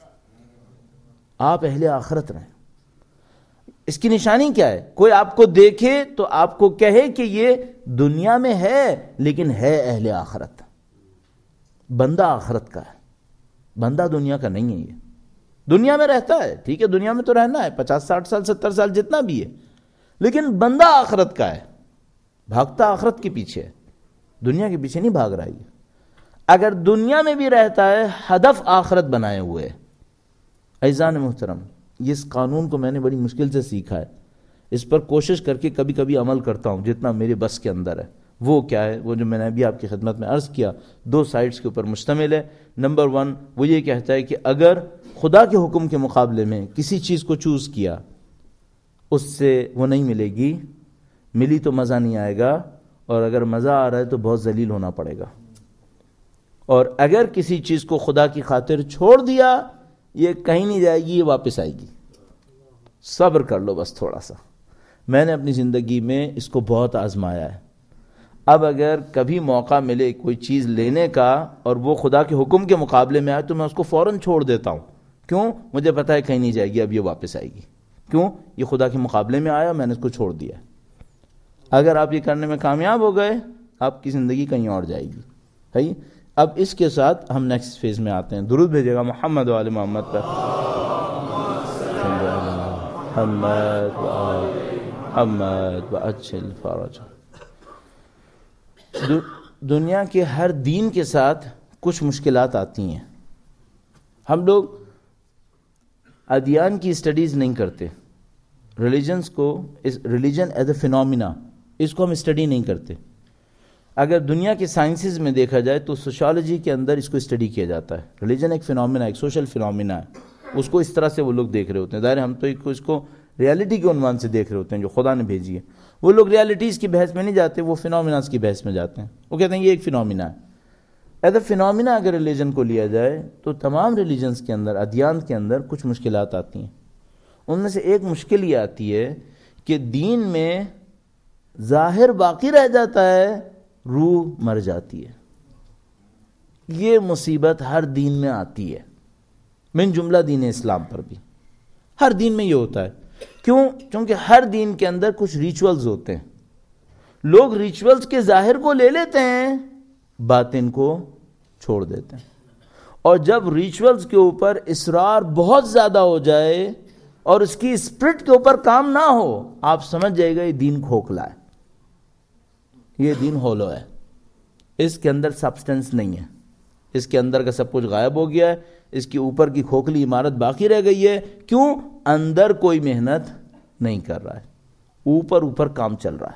آپ اہل آخرت رہیں۔ اس کی نشانی کیا ہے؟ کوئی آپ کو دیکھے تو آپ کو کہے کہ یہ دنیا میں ہے لیکن ہے اہل آخرت، بندہ آخرت کا ہے، بندہ دنیا کا نہیں ہے۔ یہ دنیا میں رہتا ہے، ٹھیک ہے، دنیا میں تو رہنا ہے 50 60 سال 70 سال جتنا بھی ہے، لیکن بندہ آخرت کا ہے، بھاگتا آخرت کے پیچھے ہے، دنیا کے پیچھے نہیں بھاگ رہا ہے۔ اگر دنیا میں بھی رہتا ہے ہدف آخرت بنائے ہوئے۔ عزیزان محترم، اس قانون کو میں نے بڑی مشکل سے سیکھا ہے، اس پر کوشش کر کے کبھی کبھی عمل کرتا ہوں جتنا میرے بس کے اندر ہے۔ وہ کیا ہے؟ وہ جو میں نے ابھی آپ کی خدمت میں عرض کیا، 2 سائٹس کے اوپر مشتمل ہے۔ نمبر 1 وہ یہ کہتا ہے کہ اگر خدا کے حکم کے مقابلے میں کسی چیز کو چوز کیا، اس سے وہ نہیں ملے گی، ملی تو مزہ نہیں آئے گا، اور اگر مزہ آ رہا ہے تو بہت ذلیل ہونا پڑے گا۔ اور اگر کسی چیز کو خدا کی خاطر چھوڑ دیا، یہ کہیں نہیں جائے گی، یہ واپس آئے گی۔ صبر کر لو بس تھوڑا سا۔ میں نے اپنی زندگی میں اس کو بہت آزمایا ہے۔ اب اگر کبھی موقع ملے کوئی چیز لینے کا اور وہ خدا کے حکم کے مقابلے میں آئے تو میں اس کو فوراً چھوڑ دیتا ہوں۔ کیوں؟ مجھے پتا ہے کہیں نہیں جائے گی، اب یہ واپس آئے گی۔ کیوں؟ یہ خدا کے مقابلے میں آیا، میں نے اس کو چھوڑ دیا۔ اگر آپ یہ کرنے میں کامیاب ہو گئے، آپ کی زندگی کہیں اور جائے گی۔ ہے؟ اب اس کے ساتھ ہم نیکسٹ فیز میں آتے ہیں۔ درود بھیجے گا محمد و آل محمد پر، محمد وعجل فرجہ۔ دنیا کے ہر دین کے ساتھ کچھ مشکلات آتی ہیں۔ ہم لوگ ادیان کی اسٹڈیز نہیں کرتے، ریلیجن ایز اے فینومینا، اس کو ہم اسٹڈی نہیں کرتے۔ اگر دنیا کے سائنسز میں دیکھا جائے تو سوشالوجی کے اندر اس کو اسٹڈی کیا جاتا ہے۔ ریلیجن ایک فینومینا، ایک سوشل فینومینا ہے، اس کو اس طرح سے وہ لوگ دیکھ رہے ہوتے ہیں۔ ظاہر ہم تو اس کو ریالٹی کے عنوان سے دیکھ رہے ہوتے ہیں جو خدا نے بھیجی ہے۔ وہ لوگ ریالٹیز کی بحث میں نہیں جاتے، وہ فینومیناز کی بحث میں جاتے ہیں۔ وہ کہتے ہیں یہ ایک فینومینا ہے۔ ایز اے فینومینا اگر ریلیجن کو لیا جائے تو تمام ریلیجنز کے اندر، ادیان کے اندر کچھ مشکلات آتی ہیں۔ ان میں سے ایک مشکل یہ آتی ہے کہ دین میں ظاہر باقی رہ جاتا ہے، روح مر جاتی ہے۔ یہ مصیبت ہر دین میں آتی ہے، من جملہ دین اسلام پر بھی. ہر دین میں یہ ہوتا ہے. کیوں؟ کیونکہ ہر دین کے اندر کچھ ریچولز ہوتے ہیں. لوگ ریچولز کے ظاہر کو لے لیتے ہیں، باطن کو چھوڑ دیتے ہیں. اور جب ریچولز کے اوپر اصرار بہت زیادہ ہو جائے اور اس کی اسپرٹ کے اوپر کام نہ ہو، آپ سمجھ جائے گا یہ دین کھوکھلا ہے، یہ دین ہولو ہے، اس کے اندر سبسٹنس نہیں ہے، اس کے اندر کا سب کچھ غائب ہو گیا ہے، اس کی اوپر کی کھوکھلی عمارت باقی رہ گئی ہے. کیوں؟ اندر کوئی محنت نہیں کر رہا ہے، اوپر کام چل رہا ہے.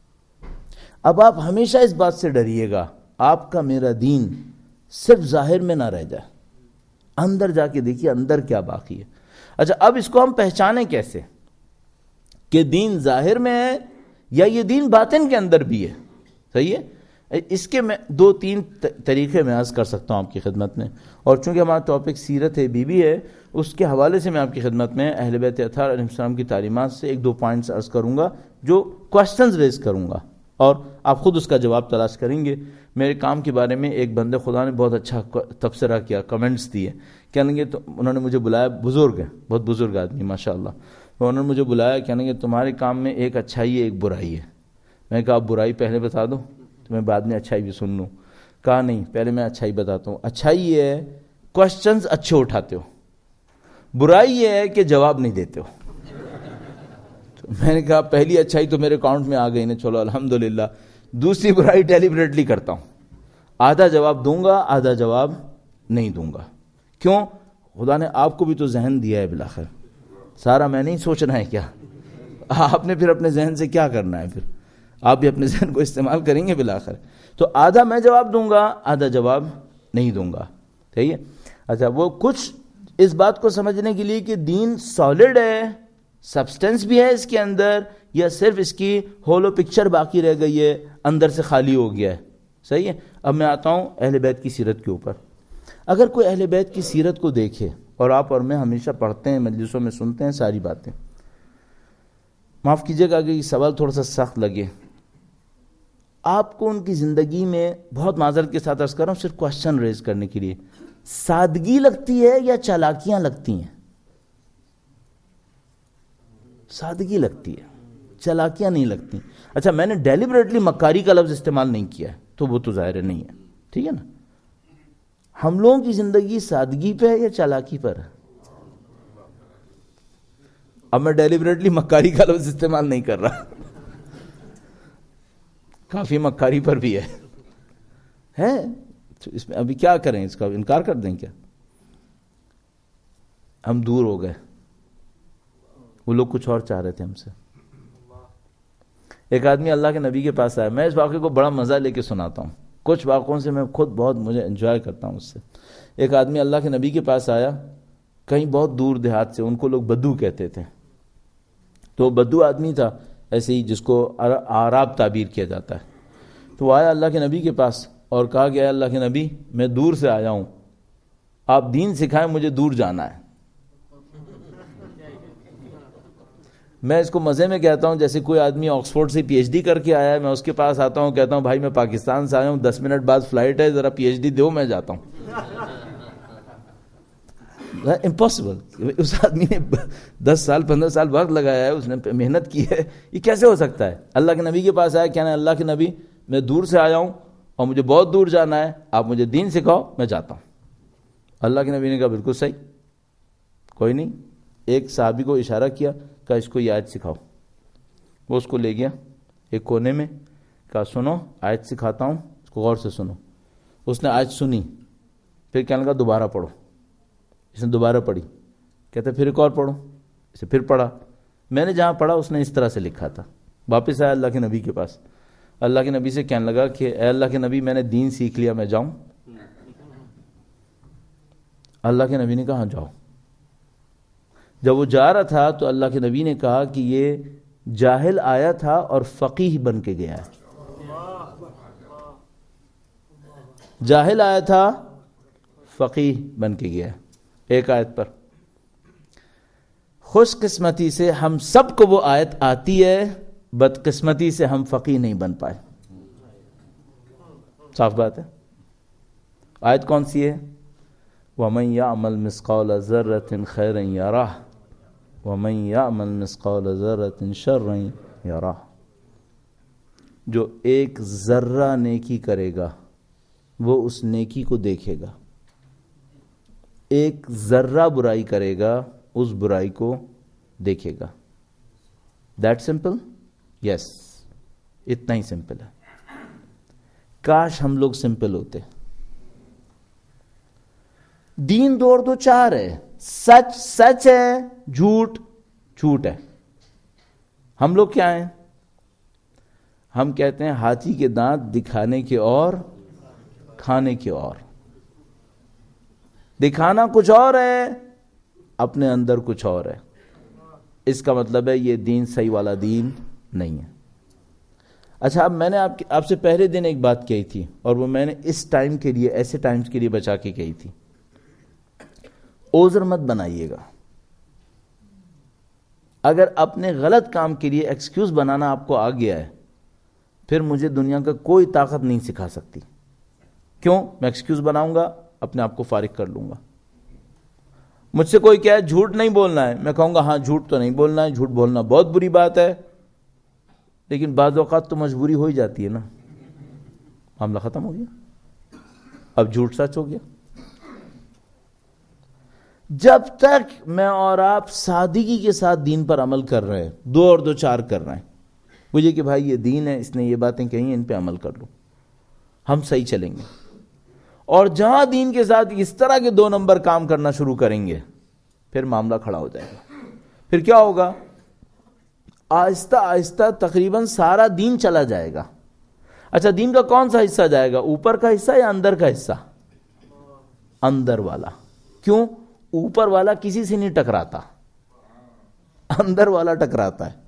اب آپ ہمیشہ اس بات سے ڈریے گا آپ کا میرا دین صرف ظاہر میں نہ رہ جائے، اندر جا کے دیکھیے اندر کیا باقی ہے. اچھا، اب اس کو ہم پہچانیں کیسے کہ دین ظاہر میں ہے یا یہ دین باطن کے اندر بھی ہے؟ صحیح ہے. اس کے میں 2-3 طریقے میں عرض کر سکتا ہوں آپ کی خدمت میں، اور چونکہ ہمارا ٹاپک سیرت ہے، بی بی ہے، اس کے حوالے سے میں آپ کی خدمت میں اہل بیت اطہار علیہ السلام کی تعلیمات سے 1-2 پوائنٹس عرض کروں گا، جو کوشچنز ریز کروں گا اور آپ خود اس کا جواب تلاش کریں گے. میرے کام کے بارے میں ایک بندے خدا نے بہت اچھا تبصرہ کیا، کمنٹس دیے. کہنے گے تو انہوں نے مجھے بلایا، بزرگ ہے، بہت بزرگ آدمی ماشاءاللہ، تو انہوں نے مجھے بلایا، کہنے گے تمہارے کام میں ایک اچھائی ہے ایک برائی ہے. میں نے کہا آپ برائی پہلے بتا دو تو میں بعد میں اچھائی بھی سن لوں. کہا نہیں، پہلے میں اچھائی بتاتا ہوں. اچھائی یہ ہے کوشچنز اچھے اٹھاتے ہو، برائی یہ ہے کہ جواب نہیں دیتے ہو. میں نے کہا پہلی اچھائی تو میرے اکاؤنٹ میں آ گئی نا، چلو الحمدللہ. دوسری برائی ڈیلیبریٹلی کرتا ہوں، آدھا جواب دوں گا آدھا جواب نہیں دوں گا. کیوں؟ خدا نے آپ کو بھی تو ذہن دیا ہے، بالآخر سارا میں نہیں سوچنا ہے کیا؟ آپ نے پھر اپنے ذہن سے کیا کرنا ہے؟ پھر آپ بھی اپنے ذہن کو استعمال کریں گے بالآخر. تو آدھا میں جواب دوں گا آدھا جواب نہیں دوں گا. ٹھیک ہے. اچھا، وہ کچھ اس بات کو سمجھنے کے لیے کہ دین سالڈ ہے، سبسٹنس بھی ہے اس کے اندر، یا صرف اس کی ہولو پکچر باقی رہ گئی ہے، اندر سے خالی ہو گیا ہے. صحیح ہے. اب میں آتا ہوں اہل بیت کی سیرت کے اوپر. اگر کوئی اہل بیت کی سیرت کو دیکھے، اور آپ اور میں ہمیشہ پڑھتے ہیں، مجلسوں میں سنتے ہیں ساری باتیں، معاف کیجیے گا کہ یہ سوال تھوڑا سا سخت لگے، آپ کو ان کی زندگی میں، بہت معذرت کے ساتھ عرض کر رہا ہوں صرف کوشچن ریز کرنے کے لیے، سادگی لگتی ہے یا چالاکیاں لگتی ہیں؟ سادگی لگتی ہے، چالاکیاں نہیں لگتی. اچھا، میں نے ڈیلیبریٹلی مکاری کا لفظ استعمال نہیں کیا ہے تو وہ تو ظاہر نہیں ہے. ٹھیک ہے نا. ہم لوگوں کی زندگی سادگی پہ ہے یا چالاکی پر ہے؟ اب میں ڈیلیبریٹلی مکاری کا لفظ استعمال نہیں کر رہا، کافی مکاری پر بھی ہے. اس میں ابھی کیا کریں؟ اس کا انکار کر دیں کیا؟ ہم دور ہو گئے، وہ لوگ کچھ اور چاہ رہے تھے ہم سے. ایک آدمی اللہ کے نبی کے پاس آیا. میں اس واقعے کو بڑا مزہ لے کے سناتا ہوں، کچھ واقعوں سے میں خود بہت مجھے انجوائے کرتا ہوں اس سے. ایک آدمی اللہ کے نبی کے پاس آیا، کہیں بہت دور دیہات سے، ان کو لوگ بدو کہتے تھے. تو بدو آدمی تھا، ایسے ہی جس کو عراب تعبیر کیا جاتا ہے. تو وہ آیا اللہ کے نبی کے پاس اور کہا کہ اے اللہ کے نبی، میں دور سے آیا ہوں، آپ دین سکھائیں، مجھے دور جانا ہے. میں اس کو مزے میں کہتا ہوں جیسے کوئی آدمی آکسفورڈ سے پی ایچ ڈی کر کے آیا ہے، میں اس کے پاس آتا ہوں، کہتا ہوں بھائی میں پاکستان سے آیا ہوں، 10 منٹ بعد فلائٹ ہے، ذرا پی ایچ ڈی دو، میں جاتا ہوں. امپاسبل. اس آدمی نے 10 سال 15 سال وقت لگایا ہے، اس نے محنت کی ہے، یہ کیسے ہو سکتا ہے؟ اللہ کے نبی کے پاس آیا، کہنا ہے اللہ کے نبی میں دور سے آیا ہوں اور مجھے بہت دور جانا ہے، آپ مجھے دین سکھاؤ، میں جاتا ہوں. اللہ کے نبی نے کہا بالکل صحیح، کوئی نہیں. ایک صحابی کو اشارہ کیا، کہا اس کو یہ آیت سکھاؤ. وہ اس کو لے گیا ایک کونے میں، کہا سنو آیت سکھاتا ہوں، اس کو غور سے سنو. اس نے آیت سنی، پھر کہنے لگا دوبارہ پڑھو. اس نے دوبارہ پڑھی، کہتے پھر ایک اور پڑھو. اسے پھر پڑھا. میں نے جہاں پڑھا اس نے اس طرح سے لکھا تھا. واپس آیا اللہ کے نبی کے پاس، اللہ کے نبی سے کہنے لگا کہ اے اللہ کے نبی میں نے دین سیکھ لیا، میں جاؤں؟ اللہ کے نبی نے کہا ہاں جاؤ. جب وہ جا رہا تھا تو اللہ کے نبی نے کہا کہ یہ جاہل آیا تھا اور فقیہ بن کے گیا ہے. جاہل آیا تھا، فقیہ بن کے گیا. ایک آیت پر خوش قسمتی سے ہم سب کو وہ آیت آتی ہے، بدقسمتی سے ہم فقیہ نہیں بن پائے. صاف بات ہے. آیت کون سی ہے؟ وَمَن يَعْمَلْ مِثْقَالَ ذَرَّةٍ خَيْرًا يَرَهُ وَمَن يَعْمَلْ مِثْقَالَ ذَرَّةٍ شَرًّا يَرَهُ، جو ایک ذرہ نیکی کرے گا وہ اس نیکی کو دیکھے گا، ایک ذرہ برائی کرے گا اس برائی کو دیکھے گا. That simple? یس، اتنا ہی سمپل ہے. کاش ہم لوگ سمپل ہوتے. دین دو اور دو چار ہے، سچ سچ ہے، جھوٹ جھوٹ ہے. ہم لوگ کیا ہیں؟ ہم کہتے ہیں ہاتھی کے دانت دکھانے کے اور کھانے کے اور. دکھانا کچھ اور ہے، اپنے اندر کچھ اور ہے. اس کا مطلب ہے یہ دین صحیح والا دین نہیں ہے. اچھا، اب میں نے آپ سے پہلے دن ایک بات کہی تھی، اور وہ میں نے اس ٹائم کے لیے، ایسے ٹائمز کے لیے بچا کے کہی تھی. عذر مت بنائیے گا. اگر اپنے غلط کام کے لیے ایکسکیوز بنانا آپ کو آ گیا ہے، پھر مجھے دنیا کا کوئی طاقت نہیں سکھا سکتی. کیوں؟ میں ایکسکیوز بناؤں گا، اپنے آپ کو فارغ کر لوں گا. مجھ سے کوئی کہے جھوٹ نہیں بولنا ہے، میں کہوں گا ہاں جھوٹ تو نہیں بولنا ہے، جھوٹ بولنا بہت بری بات ہے، لیکن بعض اوقات تو مجبوری ہو ہی جاتی ہے نا. معاملہ ختم ہو گیا، اب جھوٹ سچ ہو گیا. جب تک میں اور آپ سادگی کے ساتھ دین پر عمل کر رہے ہیں، دو اور دو چار کر رہے ہیں، مجھے کہ بھائی یہ دین ہے، اس نے یہ باتیں کہی ہیں، ان پہ عمل کر لو، ہم صحیح چلیں گے. اور جہاں دین کے ساتھ اس طرح کے دو نمبر کام کرنا شروع کریں گے، پھر معاملہ کھڑا ہو جائے گا. پھر کیا ہوگا؟ آہستہ آہستہ تقریباً سارا دین چلا جائے گا. اچھا، دین کا کون سا حصہ جائے گا؟ اوپر کا حصہ یا اندر کا حصہ؟ اندر والا. کیوں؟ اوپر والا کسی سے نہیں ٹکراتا، اندر والا ٹکراتا ہے.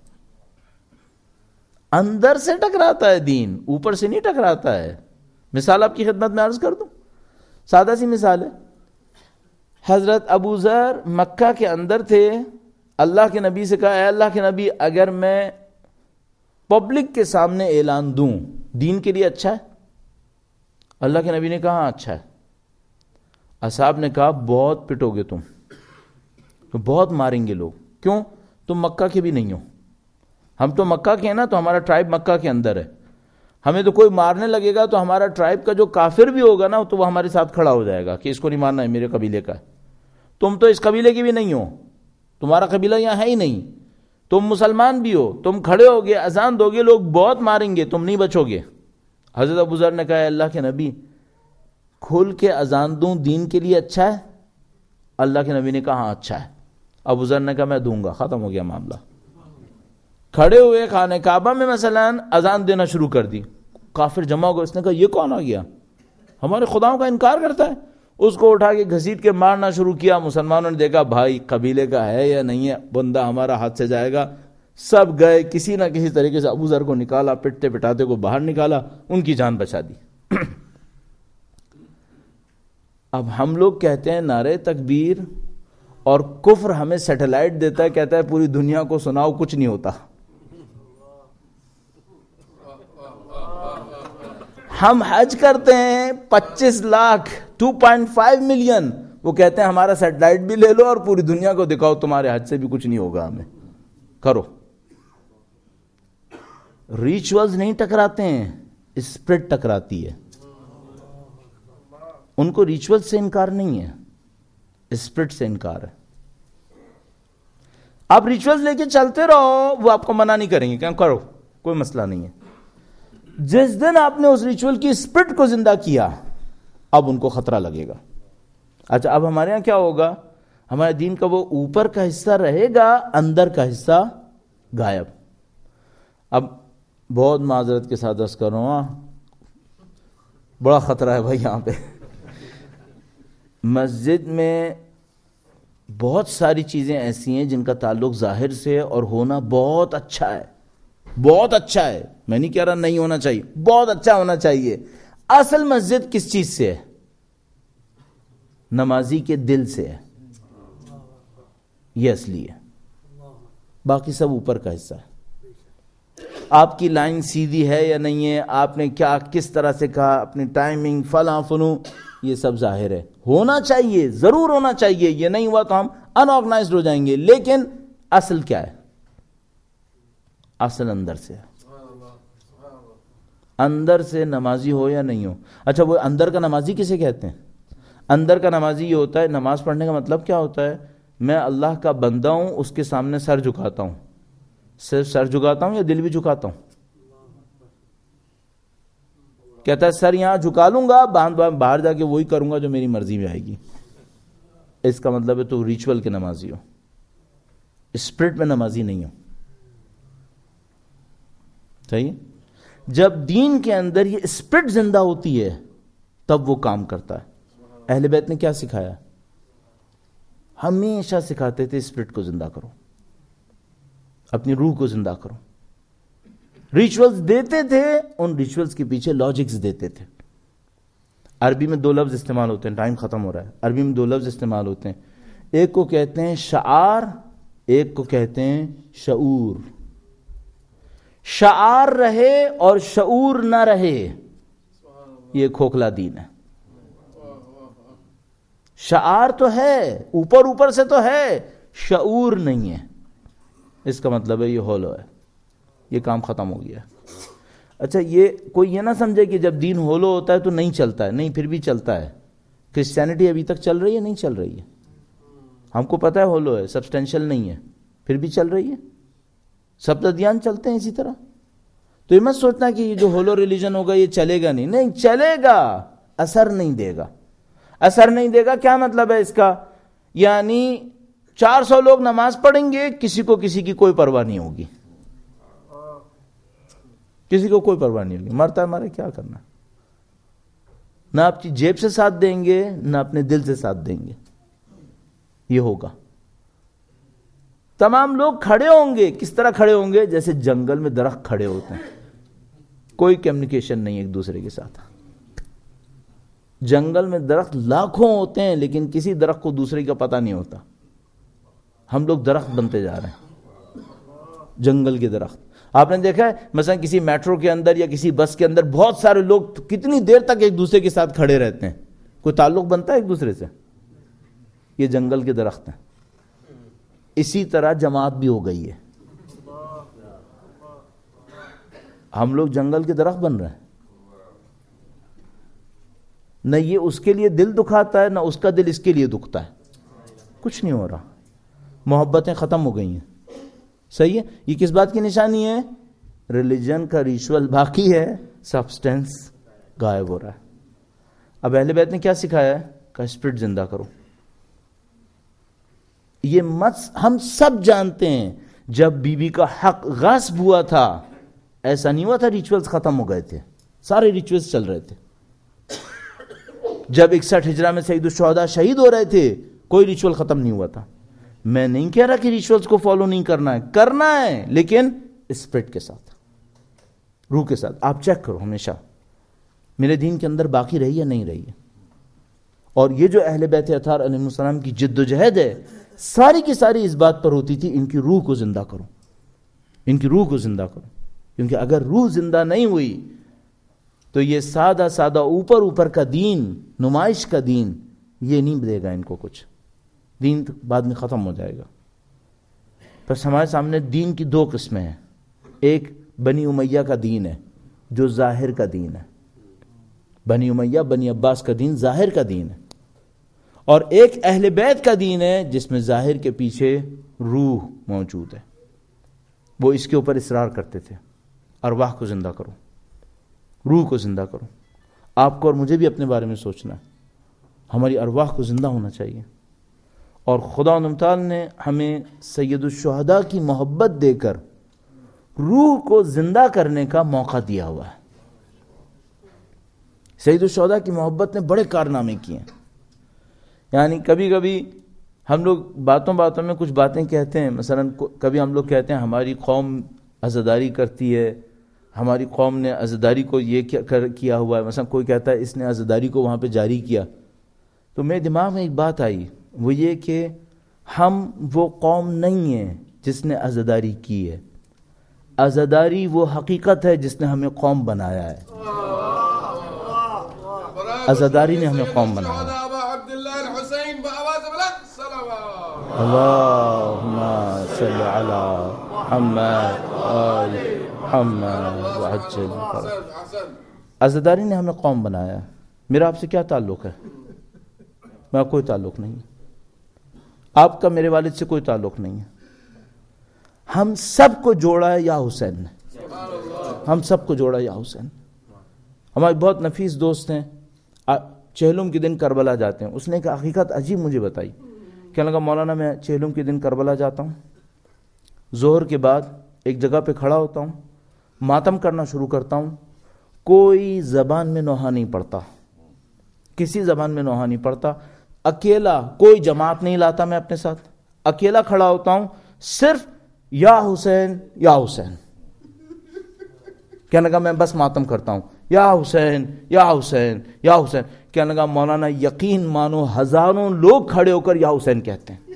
اندر سے ٹکراتا ہے دین، اوپر سے نہیں ٹکراتا ہے. مثال آپ کی خدمت میں عرض کر دوں، سادہ سی مثال ہے. حضرت ابو ذر مکہ کے اندر تھے، اللہ کے نبی سے کہا اے اللہ کے نبی، اگر میں پبلک کے سامنے اعلان دوں دین کے لیے اچھا ہے؟ اللہ کے نبی نے کہا ہاں اچھا ہے. اصحاب نے کہا بہت پٹو گے تم، بہت ماریں گے لوگ. کیوں؟ تم مکہ کے بھی نہیں ہو. ہم تو مکہ کے ہیں نا، تو ہمارا ٹرائب مکہ کے اندر ہے. ہمیں تو کوئی مارنے لگے گا تو ہمارا ٹرائب کا جو کافر بھی ہوگا نا، تو وہ ہمارے ساتھ کھڑا ہو جائے گا کہ اس کو نہیں مارنا ہے، میرے قبیلے کا ہے. تم تو اس قبیلے کی بھی نہیں ہو، تمہارا قبیلہ یہاں ہے ہی نہیں. تم مسلمان بھی ہو، تم کھڑے ہوگے اذان دو گے، لوگ بہت ماریں گے، تم نہیں بچو گے. حضرت ابو ذر نے کہا اے اللہ کے نبی، کھل کے اذان دوں دین کے لیے اچھا ہے؟ اللہ کے نبی نے کہا ہاں اچھا ہے. ابو ذر نے کہا میں دوں گا. ختم ہو گیا معاملہ. کھڑے ہوئے خانہ کعبہ میں مثلا اذان دینا شروع کر دی. کافر جمع ہو گئے. اس نے کہا یہ کون آ گیا، ہمارے خداؤں کا انکار کرتا ہے. اس کو اٹھا کے گھسیٹ کے مارنا شروع کیا. مسلمانوں نے دیکھا بھائی قبیلے کا ہے یا نہیں ہے، بندہ ہمارا ہاتھ سے جائے گا. سب گئے، کسی نہ کسی طریقے سے ابو ذر کو نکالا، پٹتے پٹاتے کو باہر نکالا، ان کی جان بچا دی. اب ہم لوگ کہتے ہیں نعرے تکبیر، اور کفر ہمیں سیٹلائٹ دیتا ہے، کہتا ہے پوری دنیا کو سناؤ کچھ نہیں ہوتا. ہم حج کرتے ہیں 25 لاکھ 2.5 ملین، وہ کہتے ہیں ہمارا سیٹلائٹ بھی لے لو اور پوری دنیا کو دکھاؤ، تمہارے حج سے بھی کچھ نہیں ہوگا، ہمیں کرو. ریچولز نہیں ٹکراتے ہیں، اسپرٹ ٹکراتی ہے. ان کو ریچول سے انکار نہیں ہے، اسپرٹ سے انکار ہے. آپ ریچولز لے کے چلتے رہو، وہ آپ کو منع نہیں کریں گے کہ کرو، کوئی مسئلہ نہیں ہے. جس دن آپ نے اس ریچول کی اسپرٹ کو زندہ کیا، اب ان کو خطرہ لگے گا. اچھا، اب ہمارے ہاں کیا ہوگا؟ ہمارے دین کا وہ اوپر کا حصہ رہے گا، اندر کا حصہ غائب. اب بہت معذرت کے ساتھ عرض کر رہا ہوں، بڑا خطرہ ہے بھائی یہاں پہ. مسجد میں بہت ساری چیزیں ایسی ہیں جن کا تعلق ظاہر سے اور ہونا بہت اچھا ہے، بہت اچھا ہے. میں نہیں کہہ رہا نہیں ہونا چاہیے، بہت اچھا ہونا چاہیے. اصل مسجد کس چیز سے ہے؟ نمازی کے دل سے ہے، یہ اصلی ہے. باقی سب اوپر کا حصہ ہے. آپ کی لائن سیدھی ہے یا نہیں ہے، آپ نے کیا کس طرح سے کہا، اپنی ٹائمنگ فلاں فلوں، یہ سب ظاہر ہے، ہونا چاہیے، ضرور ہونا چاہیے، یہ نہیں ہوا تو ہم ان آرگنائزڈ ہو جائیں گے، لیکن اصل کیا ہے؟ اصل اندر سے ہے، اندر سے نمازی ہو یا نہیں ہو۔ اچھا وہ اندر کا نمازی کسے کہتے ہیں؟ اندر کا نمازی یہ ہوتا ہے، نماز پڑھنے کا مطلب کیا ہوتا ہے؟ میں اللہ کا بندہ ہوں، اس کے سامنے سر جھکاتا ہوں، صرف سر جھکاتا ہوں یا دل بھی جھکاتا ہوں؟ کہتا ہے سر یہاں جھکا لوں گا، باہر جا کے وہی کروں گا جو میری مرضی میں آئے گی۔ اس کا مطلب ہے تو ریچول کے نمازی ہو، اسپرٹ میں نمازی نہیں ہو۔ صحیح؟ جب دین کے اندر یہ اسپرٹ زندہ ہوتی ہے تب وہ کام کرتا ہے۔ اہل بیت نے کیا سکھایا؟ ہمیشہ سکھاتے تھے اسپرٹ کو زندہ کرو، اپنی روح کو زندہ کرو۔ ریچولز دیتے تھے، ان ریچولز کے پیچھے لاجکس دیتے تھے۔ عربی میں 2 لفظ استعمال ہوتے ہیں، ٹائم ختم ہو رہا ہے۔ عربی میں 2 لفظ استعمال ہوتے ہیں، ایک کو کہتے ہیں شعار، ایک کو کہتے ہیں شعور۔ شعار رہے اور شعور نہ رہے، یہ کھوکھلا دین ہے۔ شعار تو ہے، اوپر سے تو ہے، شعور نہیں ہے، اس کا مطلب ہے یہ ہولو ہے، یہ کام ختم ہو گیا۔ اچھا یہ کوئی یہ نہ سمجھے کہ جب دین ہولو ہوتا ہے تو نہیں چلتا ہے، نہیں، پھر بھی چلتا ہے۔ کرسچینٹی ابھی تک چل رہی ہے، نہیں چل رہی ہے؟ ہم کو پتہ ہے ہولو ہے، سبسٹینشل نہیں ہے، پھر بھی چل رہی ہے۔ سب ادیان چلتے ہیں اسی طرح۔ تو یہ مت سوچنا کہ یہ جو ہولو ریلیجن ہوگا یہ چلے گا نہیں، نہیں چلے گا، اثر نہیں دے گا۔ اثر نہیں دے گا کیا مطلب ہے اس کا؟ یعنی 400 لوگ نماز پڑھیں گے، کسی کو کسی کی کوئی پرواہ نہیں ہوگی، کسی کو کوئی پرواہ نہیں ہوگی، مرتا ہے مرے، کیا کرنا۔ نہ اپنی جیب سے ساتھ دیں گے، نہ اپنے دل سے ساتھ دیں گے، یہ ہوگا۔ تمام لوگ کھڑے ہوں گے، کس طرح کھڑے ہوں گے؟ جیسے جنگل میں درخت کھڑے ہوتے ہیں، کوئی کمیونیکیشن نہیں ایک دوسرے کے ساتھ۔ جنگل میں درخت لاکھوں ہوتے ہیں لیکن کسی درخت کو دوسرے کا پتہ نہیں ہوتا۔ ہم لوگ درخت بنتے جا رہے ہیں، جنگل کے درخت۔ آپ نے دیکھا ہے مثلا کسی میٹرو کے اندر یا کسی بس کے اندر بہت سارے لوگ کتنی دیر تک ایک دوسرے کے ساتھ کھڑے رہتے ہیں، کوئی تعلق بنتا ہے ایک دوسرے سے؟ یہ جنگل کے درخت ہیں۔ اسی طرح جماعت بھی ہو گئی ہے، ہم لوگ جنگل کے درخت بن رہے ہیں، نہ یہ اس کے لیے دل دکھاتا ہے، نہ اس کا دل اس کے لیے دکھتا ہے، کچھ نہیں ہو رہا، محبتیں ختم ہو گئی ہیں۔ صحیح ہے؟ یہ کس بات کی نشانی ہے؟ ریلیجن کا ریچول باقی ہے، سبسٹینس غائب ہو رہا ہے۔ اب اہل بیت نے کیا سکھایا ہے؟ کہ اسپرٹ زندہ کرو۔ یہ ہم سب جانتے ہیں جب بی بی کا حق غصب ہوا تھا، ایسا نہیں ہوا تھا ریچولز ختم ہو گئے تھے، سارے ریچولز چل رہے تھے۔ جب 61 ہجرہ میں سید الشہداء شہید ہو رہے تھے، کوئی ریچول ختم نہیں ہوا تھا۔ میں نہیں کہہ رہا کہ ریچولز کو فالو نہیں کرنا ہے، کرنا ہے، لیکن اسپرٹ کے ساتھ، روح کے ساتھ۔ آپ چیک کرو ہمیشہ میرے دین کے اندر باقی رہی ہے نہیں رہی ہے۔ اور یہ جو اہل بیت اطہار علیہ السلام کی جد و جہد ہے، ساری کی ساری اس بات پر ہوتی تھی ان کی روح کو زندہ کرو، ان کی روح کو زندہ کرو، کیونکہ اگر روح زندہ نہیں ہوئی تو یہ سادہ سادہ اوپر کا دین، نمائش کا دین، یہ نہیں دے گا ان کو کچھ، دین بعد میں ختم ہو جائے گا۔ بس ہمارے سامنے دین کی 2 قسمیں ہیں، ایک بنی امیہ کا دین ہے جو ظاہر کا دین ہے، بنی امیہ بنی عباس کا دین ظاہر کا دین ہے، اور ایک اہل بیت کا دین ہے جس میں ظاہر کے پیچھے روح موجود ہے۔ وہ اس کے اوپر اصرار کرتے تھے، ارواح کو زندہ کرو، روح کو زندہ کرو۔ آپ کو اور مجھے بھی اپنے بارے میں سوچنا ہے، ہماری ارواح کو زندہ ہونا چاہیے۔ اور خدا تعالی نے ہمیں سید الشہداء کی محبت دے کر روح کو زندہ کرنے کا موقع دیا ہوا ہے۔ سید الشہداء کی محبت نے بڑے کارنامے کیے ہیں۔ یعنی کبھی کبھی ہم لوگ باتوں میں کچھ باتیں کہتے ہیں، مثلا کبھی ہم لوگ کہتے ہیں ہماری قوم عزاداری کرتی ہے، ہماری قوم نے عزاداری کو یہ کیا ہوا ہے، مثلا کوئی کہتا ہے اس نے عزاداری کو وہاں پہ جاری کیا، تو میرے دماغ میں ایک بات آئی، وہ یہ کہ ہم وہ قوم نہیں ہیں جس نے عزاداری کی ہے، عزاداری وہ حقیقت ہے جس نے ہمیں قوم بنایا ہے۔ عزاداری نے ہمیں قوم بنایا. اللہم صل علی محمد آل محمد وعجل فرجہ. عزاداری نے ہمیں قوم بنایا. میرا آپ سے کیا تعلق ہے؟ میرا کوئی تعلق نہیں ہے. آپ کا میرے والد سے کوئی تعلق نہیں ہے. ہم سب کو جوڑا ہے یا حسین نے. ہم سب کو جوڑا ہے یا حسین. ہمارے بہت نفیس دوست ہیں, چہلم کے دن کربلا جاتے ہیں. اس نے ایک حقیقت عجیب مجھے بتائی. کہنے لگا مولانا میں چہلم کے دن کربلا جاتا ہوں, ظہر کے بعد ایک جگہ پہ کھڑا ہوتا ہوں, ماتم کرنا شروع کرتا ہوں. کوئی زبان میں نوحہ نہیں پڑتا, کسی زبان میں نوحہ نہیں پڑتا. اکیلا, کوئی جماعت نہیں لاتا میں اپنے ساتھ, اکیلا کھڑا ہوتا ہوں, صرف یا حسین یا حسین. کہنے لگا میں بس ماتم کرتا ہوں, یا حسین یا حسین یا حسین. کہنے لگا مولانا یقین مانو ہزاروں لوگ کھڑے ہو کر یا حسین کہتے ہیں.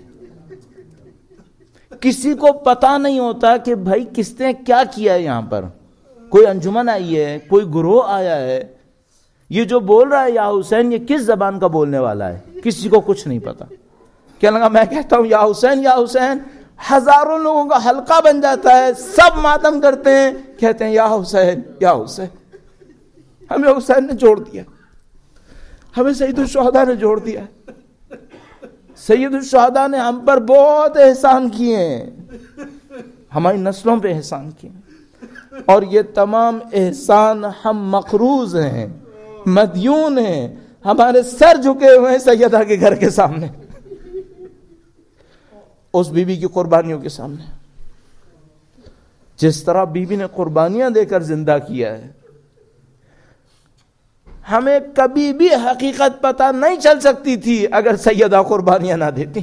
کسی کو پتا نہیں ہوتا کہ بھائی کس نے کیا کیا ہے. یہاں پر کوئی انجمن آئی ہے, کوئی گروہ آیا ہے, یہ جو بول رہا ہے یا حسین یہ کس زبان کا بولنے والا ہے, کسی کو کچھ نہیں پتا. کہنے لگا میں کہتا ہوں یا حسین یا حسین, ہزاروں لوگوں کا حلقہ بن جاتا ہے, سب ماتم کرتے ہیں, کہتے ہیں یا حسین یا حسین. ہمیں حسین نے جوڑ دیا, ہمیں سید الشہداء نے جوڑ دیا. سید الشہداء نے ہم پر بہت احسان کیے ہیں, ہماری نسلوں پہ احسان کیے, اور یہ تمام احسان ہم مقروض ہیں, مدیون ہیں, ہمارے سر جھکے ہوئے ہیں سیدہ کے گھر کے سامنے, اس بی بی کی قربانیوں کے سامنے. جس طرح بی بی نے قربانیاں دے کر زندہ کیا ہے, ہمیں کبھی بھی حقیقت پتہ نہیں چل سکتی تھی اگر سیدہ قربانیاں نہ دیتی.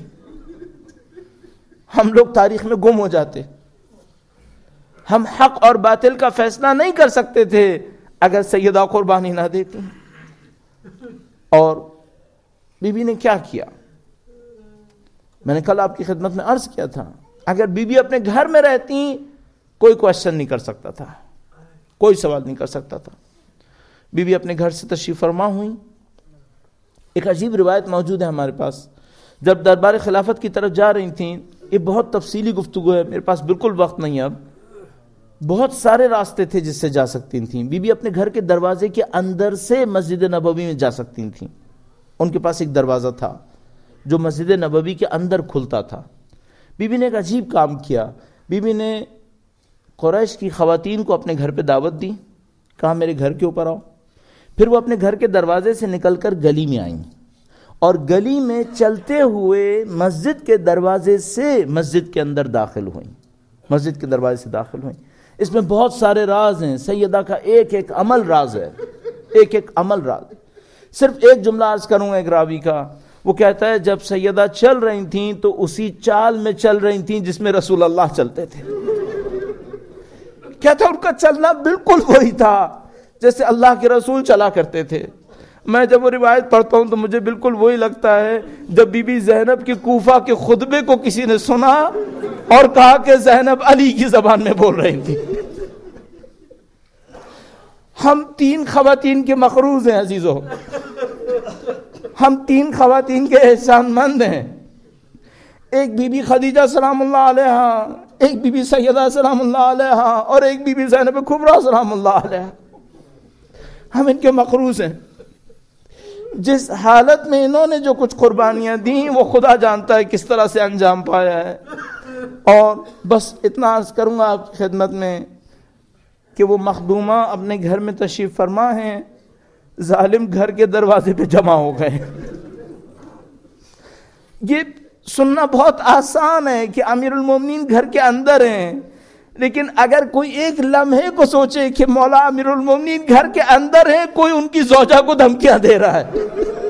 ہم لوگ تاریخ میں گم ہو جاتے. ہم حق اور باطل کا فیصلہ نہیں کر سکتے تھے اگر سیدہ قربانی نہ دیتی. اور بی بی نے کیا کیا؟ میں نے کل آپ کی خدمت میں عرض کیا تھا, اگر بی بی اپنے گھر میں رہتی کوئی کوشچن نہیں کر سکتا تھا, کوئی سوال نہیں کر سکتا تھا. بی بی اپنے گھر سے تشریف فرما ہوئی. ایک عجیب روایت موجود ہے ہمارے پاس, جب دربار خلافت کی طرف جا رہی تھیں, یہ بہت تفصیلی گفتگو ہے, میرے پاس بالکل وقت نہیں. اب بہت سارے راستے تھے جس سے جا سکتی تھیں. بی بی اپنے گھر کے دروازے کے اندر سے مسجد نبوی میں جا سکتی تھیں. ان کے پاس ایک دروازہ تھا جو مسجد نبوی کے اندر کھلتا تھا. بی بی نے ایک عجیب کام کیا. بی بی نے قریش کی خواتین کو اپنے گھر پہ دعوت دی, کہا میرے گھر کے اوپر آؤ. پھر وہ اپنے گھر کے دروازے سے نکل کر گلی میں آئیں, اور گلی میں چلتے ہوئے مسجد کے دروازے سے مسجد کے اندر داخل ہوئیں, مسجد کے دروازے سے داخل ہوئیں. اس میں بہت سارے راز ہیں. سیدہ کا ایک ایک عمل راز ہے, ایک ایک عمل راز. صرف ایک جملہ عرض کروں ایک راوی کا. وہ کہتا ہے جب سیدہ چل رہی تھیں تو اسی چال میں چل رہی تھیں جس میں رسول اللہ چلتے تھے. کہتا ہے ان کا چلنا بالکل وہی تھا جیسے اللہ کے رسول چلا کرتے تھے. میں جب وہ روایت پڑھتا ہوں تو مجھے بالکل وہی لگتا ہے جب بی بی زینب کے کوفہ کے خطبے کو کسی نے سنا اور کہا کہ زینب علی کی زبان میں بول رہی تھی. ہم 3 خواتین کے مقروض ہیں عزیزو, ہم 3 خواتین کے احسان مند ہیں. ایک بی بی خدیجہ سلام اللہ علیہا, ایک بی بی سیدہ سلام اللہ علیہا, اور ایک بی بی زینب کبریٰ سلام اللہ علیہا. ہم ان کے مقروض ہیں. جس حالت میں انہوں نے جو کچھ قربانیاں دیں وہ خدا جانتا ہے کس طرح سے انجام پایا ہے. اور بس اتنا عرض کروں گا آپ کی خدمت میں کہ وہ مخدومہ اپنے گھر میں تشریف فرما ہیں, ظالم گھر کے دروازے پہ جمع ہو گئے. یہ سننا بہت آسان ہے کہ امیر المومنین گھر کے اندر ہیں, لیکن اگر کوئی ایک لمحے کو سوچے کہ مولا امیر المومنین گھر کے اندر ہیں, کوئی ان کی زوجہ کو دھمکیاں دے رہا ہے,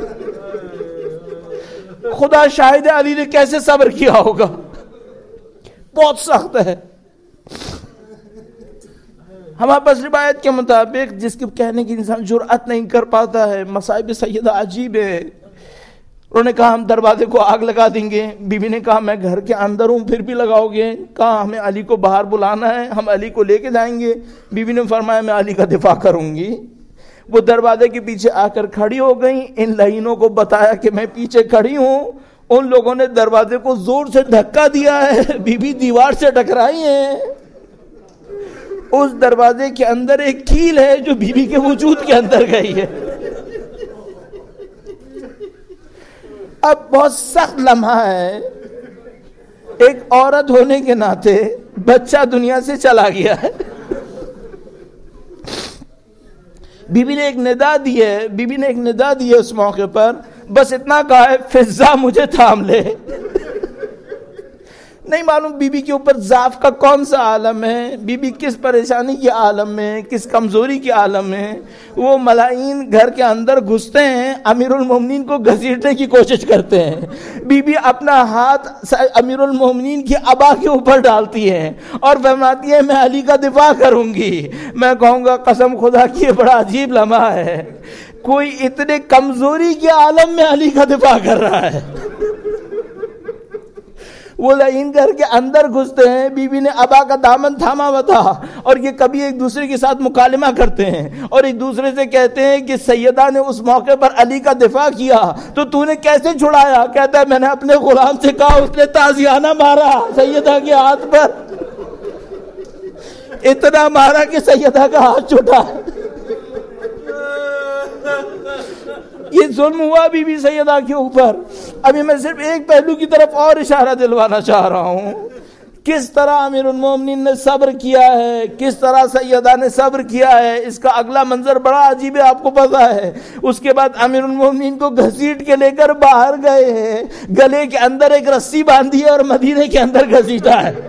خدا شاہد علی نے کیسے صبر کیا ہوگا. بہت سخت ہے. ہمارے پاس روایت کے مطابق جس کے کہنے کی انسان جرأت نہیں کر پاتا ہے, مصائب سیدہ عجیب ہے. انہوں نے کہا ہم دروازے کو آگ لگا دیں گے. بی بی نے کہا میں گھر کے اندر ہوں پھر بھی لگاؤ گے؟ کہا ہمیں علی کو باہر بلانا ہے, ہم علی کو لے کے جائیں گے. بی بی نے فرمایا میں علی کا دفاع کروں گی. وہ دروازے کے پیچھے آ کر کھڑی ہو گئیں، ان لعینوں کو بتایا کہ میں پیچھے کھڑی ہوں، ان لوگوں نے دروازے کو زور سے دھکا دیا ہے، بی بی دیوار سے ٹکرائی ہیں، اس دروازے کے اندر ایک کیل ہے جو بی بی کے وجود کے اندر گئی ہے۔ اب بہت سخت لمحہ ہے، ایک عورت ہونے کے ناطے بچہ دنیا سے چلا گیا ہے، بی بی نے ایک ندا دی ہے، بی بی نے ایک ندا دی ہے اس موقع پر، بس اتنا کہا ہے فضا مجھے تھام لے۔ نہیں معلوم بی بی کے اوپر ضعف کا کون سا عالم ہے، بی بی کس پریشانی کے عالم میں، کس کمزوری کے عالم میں، وہ ملائین گھر کے اندر گھستے ہیں، امیر المومنین کو گھسیٹنے کی کوشش کرتے ہیں، بی بی اپنا ہاتھ امیر المومنین کی ابا کے اوپر ڈالتی ہے اور فرماتی ہے میں علی کا دفاع کروں گی۔ میں کہوں گا قسم خدا کی یہ بڑا عجیب لمحہ ہے، کوئی اتنے کمزوری کے عالم میں علی کا دفاع کر رہا ہے۔ وہ لعین گھر کے اندر گھستے ہیں، بی بی نے ابا کا دامن تھاما ہوا تھا اور یہ کبھی ایک دوسرے کے ساتھ مکالمہ کرتے ہیں اور ایک دوسرے سے کہتے ہیں کہ سیدہ نے اس موقع پر علی کا دفاع کیا تو نے کیسے چھڑایا؟ کہتا ہے میں نے اپنے غلام سے کہا، اس نے تازیانہ مارا سیدہ کے ہاتھ پر، اتنا مارا کہ سیدہ کا ہاتھ چھوٹا۔ یہ ظلم ہوا بی بی سیدہ کے اوپر۔ ابھی میں صرف ایک پہلو کی طرف اور اشارہ دلوانا چاہ رہا ہوں، کس طرح امیر المومنین نے صبر کیا ہے، کس طرح سیدہ نے صبر کیا ہے، اس کا اگلا منظر بڑا عجیب ہے، آپ کو پتہ ہے۔ اس کے بعد امیر المومنین کو گھسیٹ کے لے کر باہر گئے ہیں، گلے کے اندر ایک رسی باندھی ہے اور مدینے کے اندر گھسیٹا ہے۔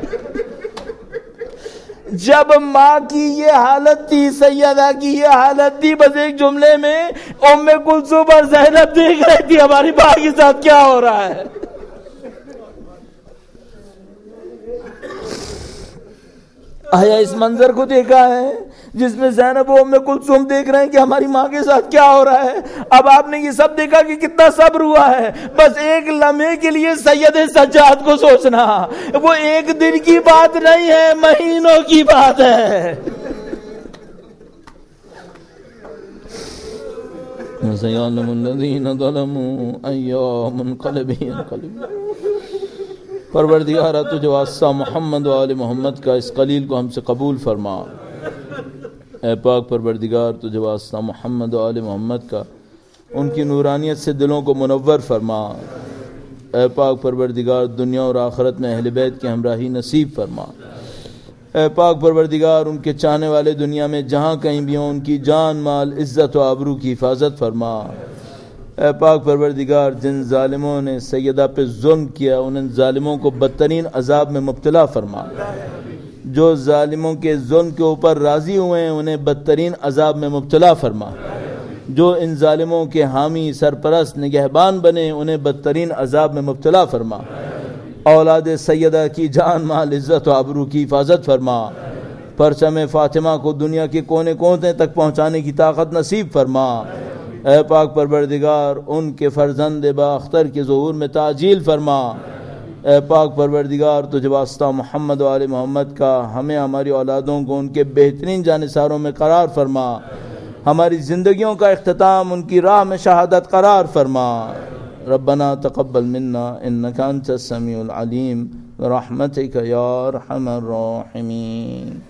جب ماں کی یہ حالت تھی، سیدہ کی یہ حالت تھی، بس ایک جملے میں ام کلثوم اور زینب دیکھ رہی تھی ہماری ماں کے ساتھ کیا ہو رہا ہے۔ آیا اس منظر کو دیکھا ہے جس میں زینب و ام کلثوم دیکھ رہے ہیں کہ ہماری ماں کے ساتھ کیا ہو رہا ہے؟ اب آپ نے یہ سب دیکھا کہ کتنا صبر ہوا ہے، بس ایک لمحے کے لیے سید سجاد کو سوچنا، وہ ایک دن کی بات نہیں ہے، مہینوں کی بات ہے۔ سَيَعْلَمُ الَّذِينَ ظَلَمُوا أَيَّ مُنْقَلَبٍ يَنْقَلِبُونَ۔ پروردگارہ تجھے واسطہ محمد و آل محمد کا اس قلیل کو ہم سے قبول فرما۔ اے پاک پروردگار تجھے واسطہ محمد و آل محمد کا ان کی نورانیت سے دلوں کو منور فرما۔ اے پاک پروردگار دنیا اور آخرت میں اہل بیت کی ہمراہی نصیب فرما۔ اے پاک پروردگار ان کے چاہنے والے دنیا میں جہاں کہیں بھی ہوں ان کی جان مال عزت و آبرو کی حفاظت فرما۔ اے پاک پروردگار جن ظالموں نے سیدہ پہ ظلم کیا ان ظالموں کو بدترین عذاب میں مبتلا فرما۔ جو ظالموں کے ظلم کے اوپر راضی ہوئے ہیں انہیں بدترین عذاب میں مبتلا فرما۔ جو ان ظالموں کے حامی سرپرست نگہبان بنے انہیں بدترین عذاب میں مبتلا فرما۔ اولاد سیدہ کی جان مال عزت و آبرو کی حفاظت فرما۔ پرچم فاطمہ کو دنیا کے کونے کونے تک پہنچانے کی طاقت نصیب فرما۔ اے پاک پروردگار ان کے فرزند با اختر کے ظہور میں تعجیل فرما۔ اے پاک پروردگار تجھے واسطہ محمد و آل محمد کا ہمیں ہماری اولادوں کو ان کے بہترین جانثاروں میں قرار فرما۔ ہماری زندگیوں کا اختتام ان کی راہ میں شہادت قرار فرما۔ ربنا تقبل منا انک انت السمیع العلیم برحمتک یا ارحم الراحمین۔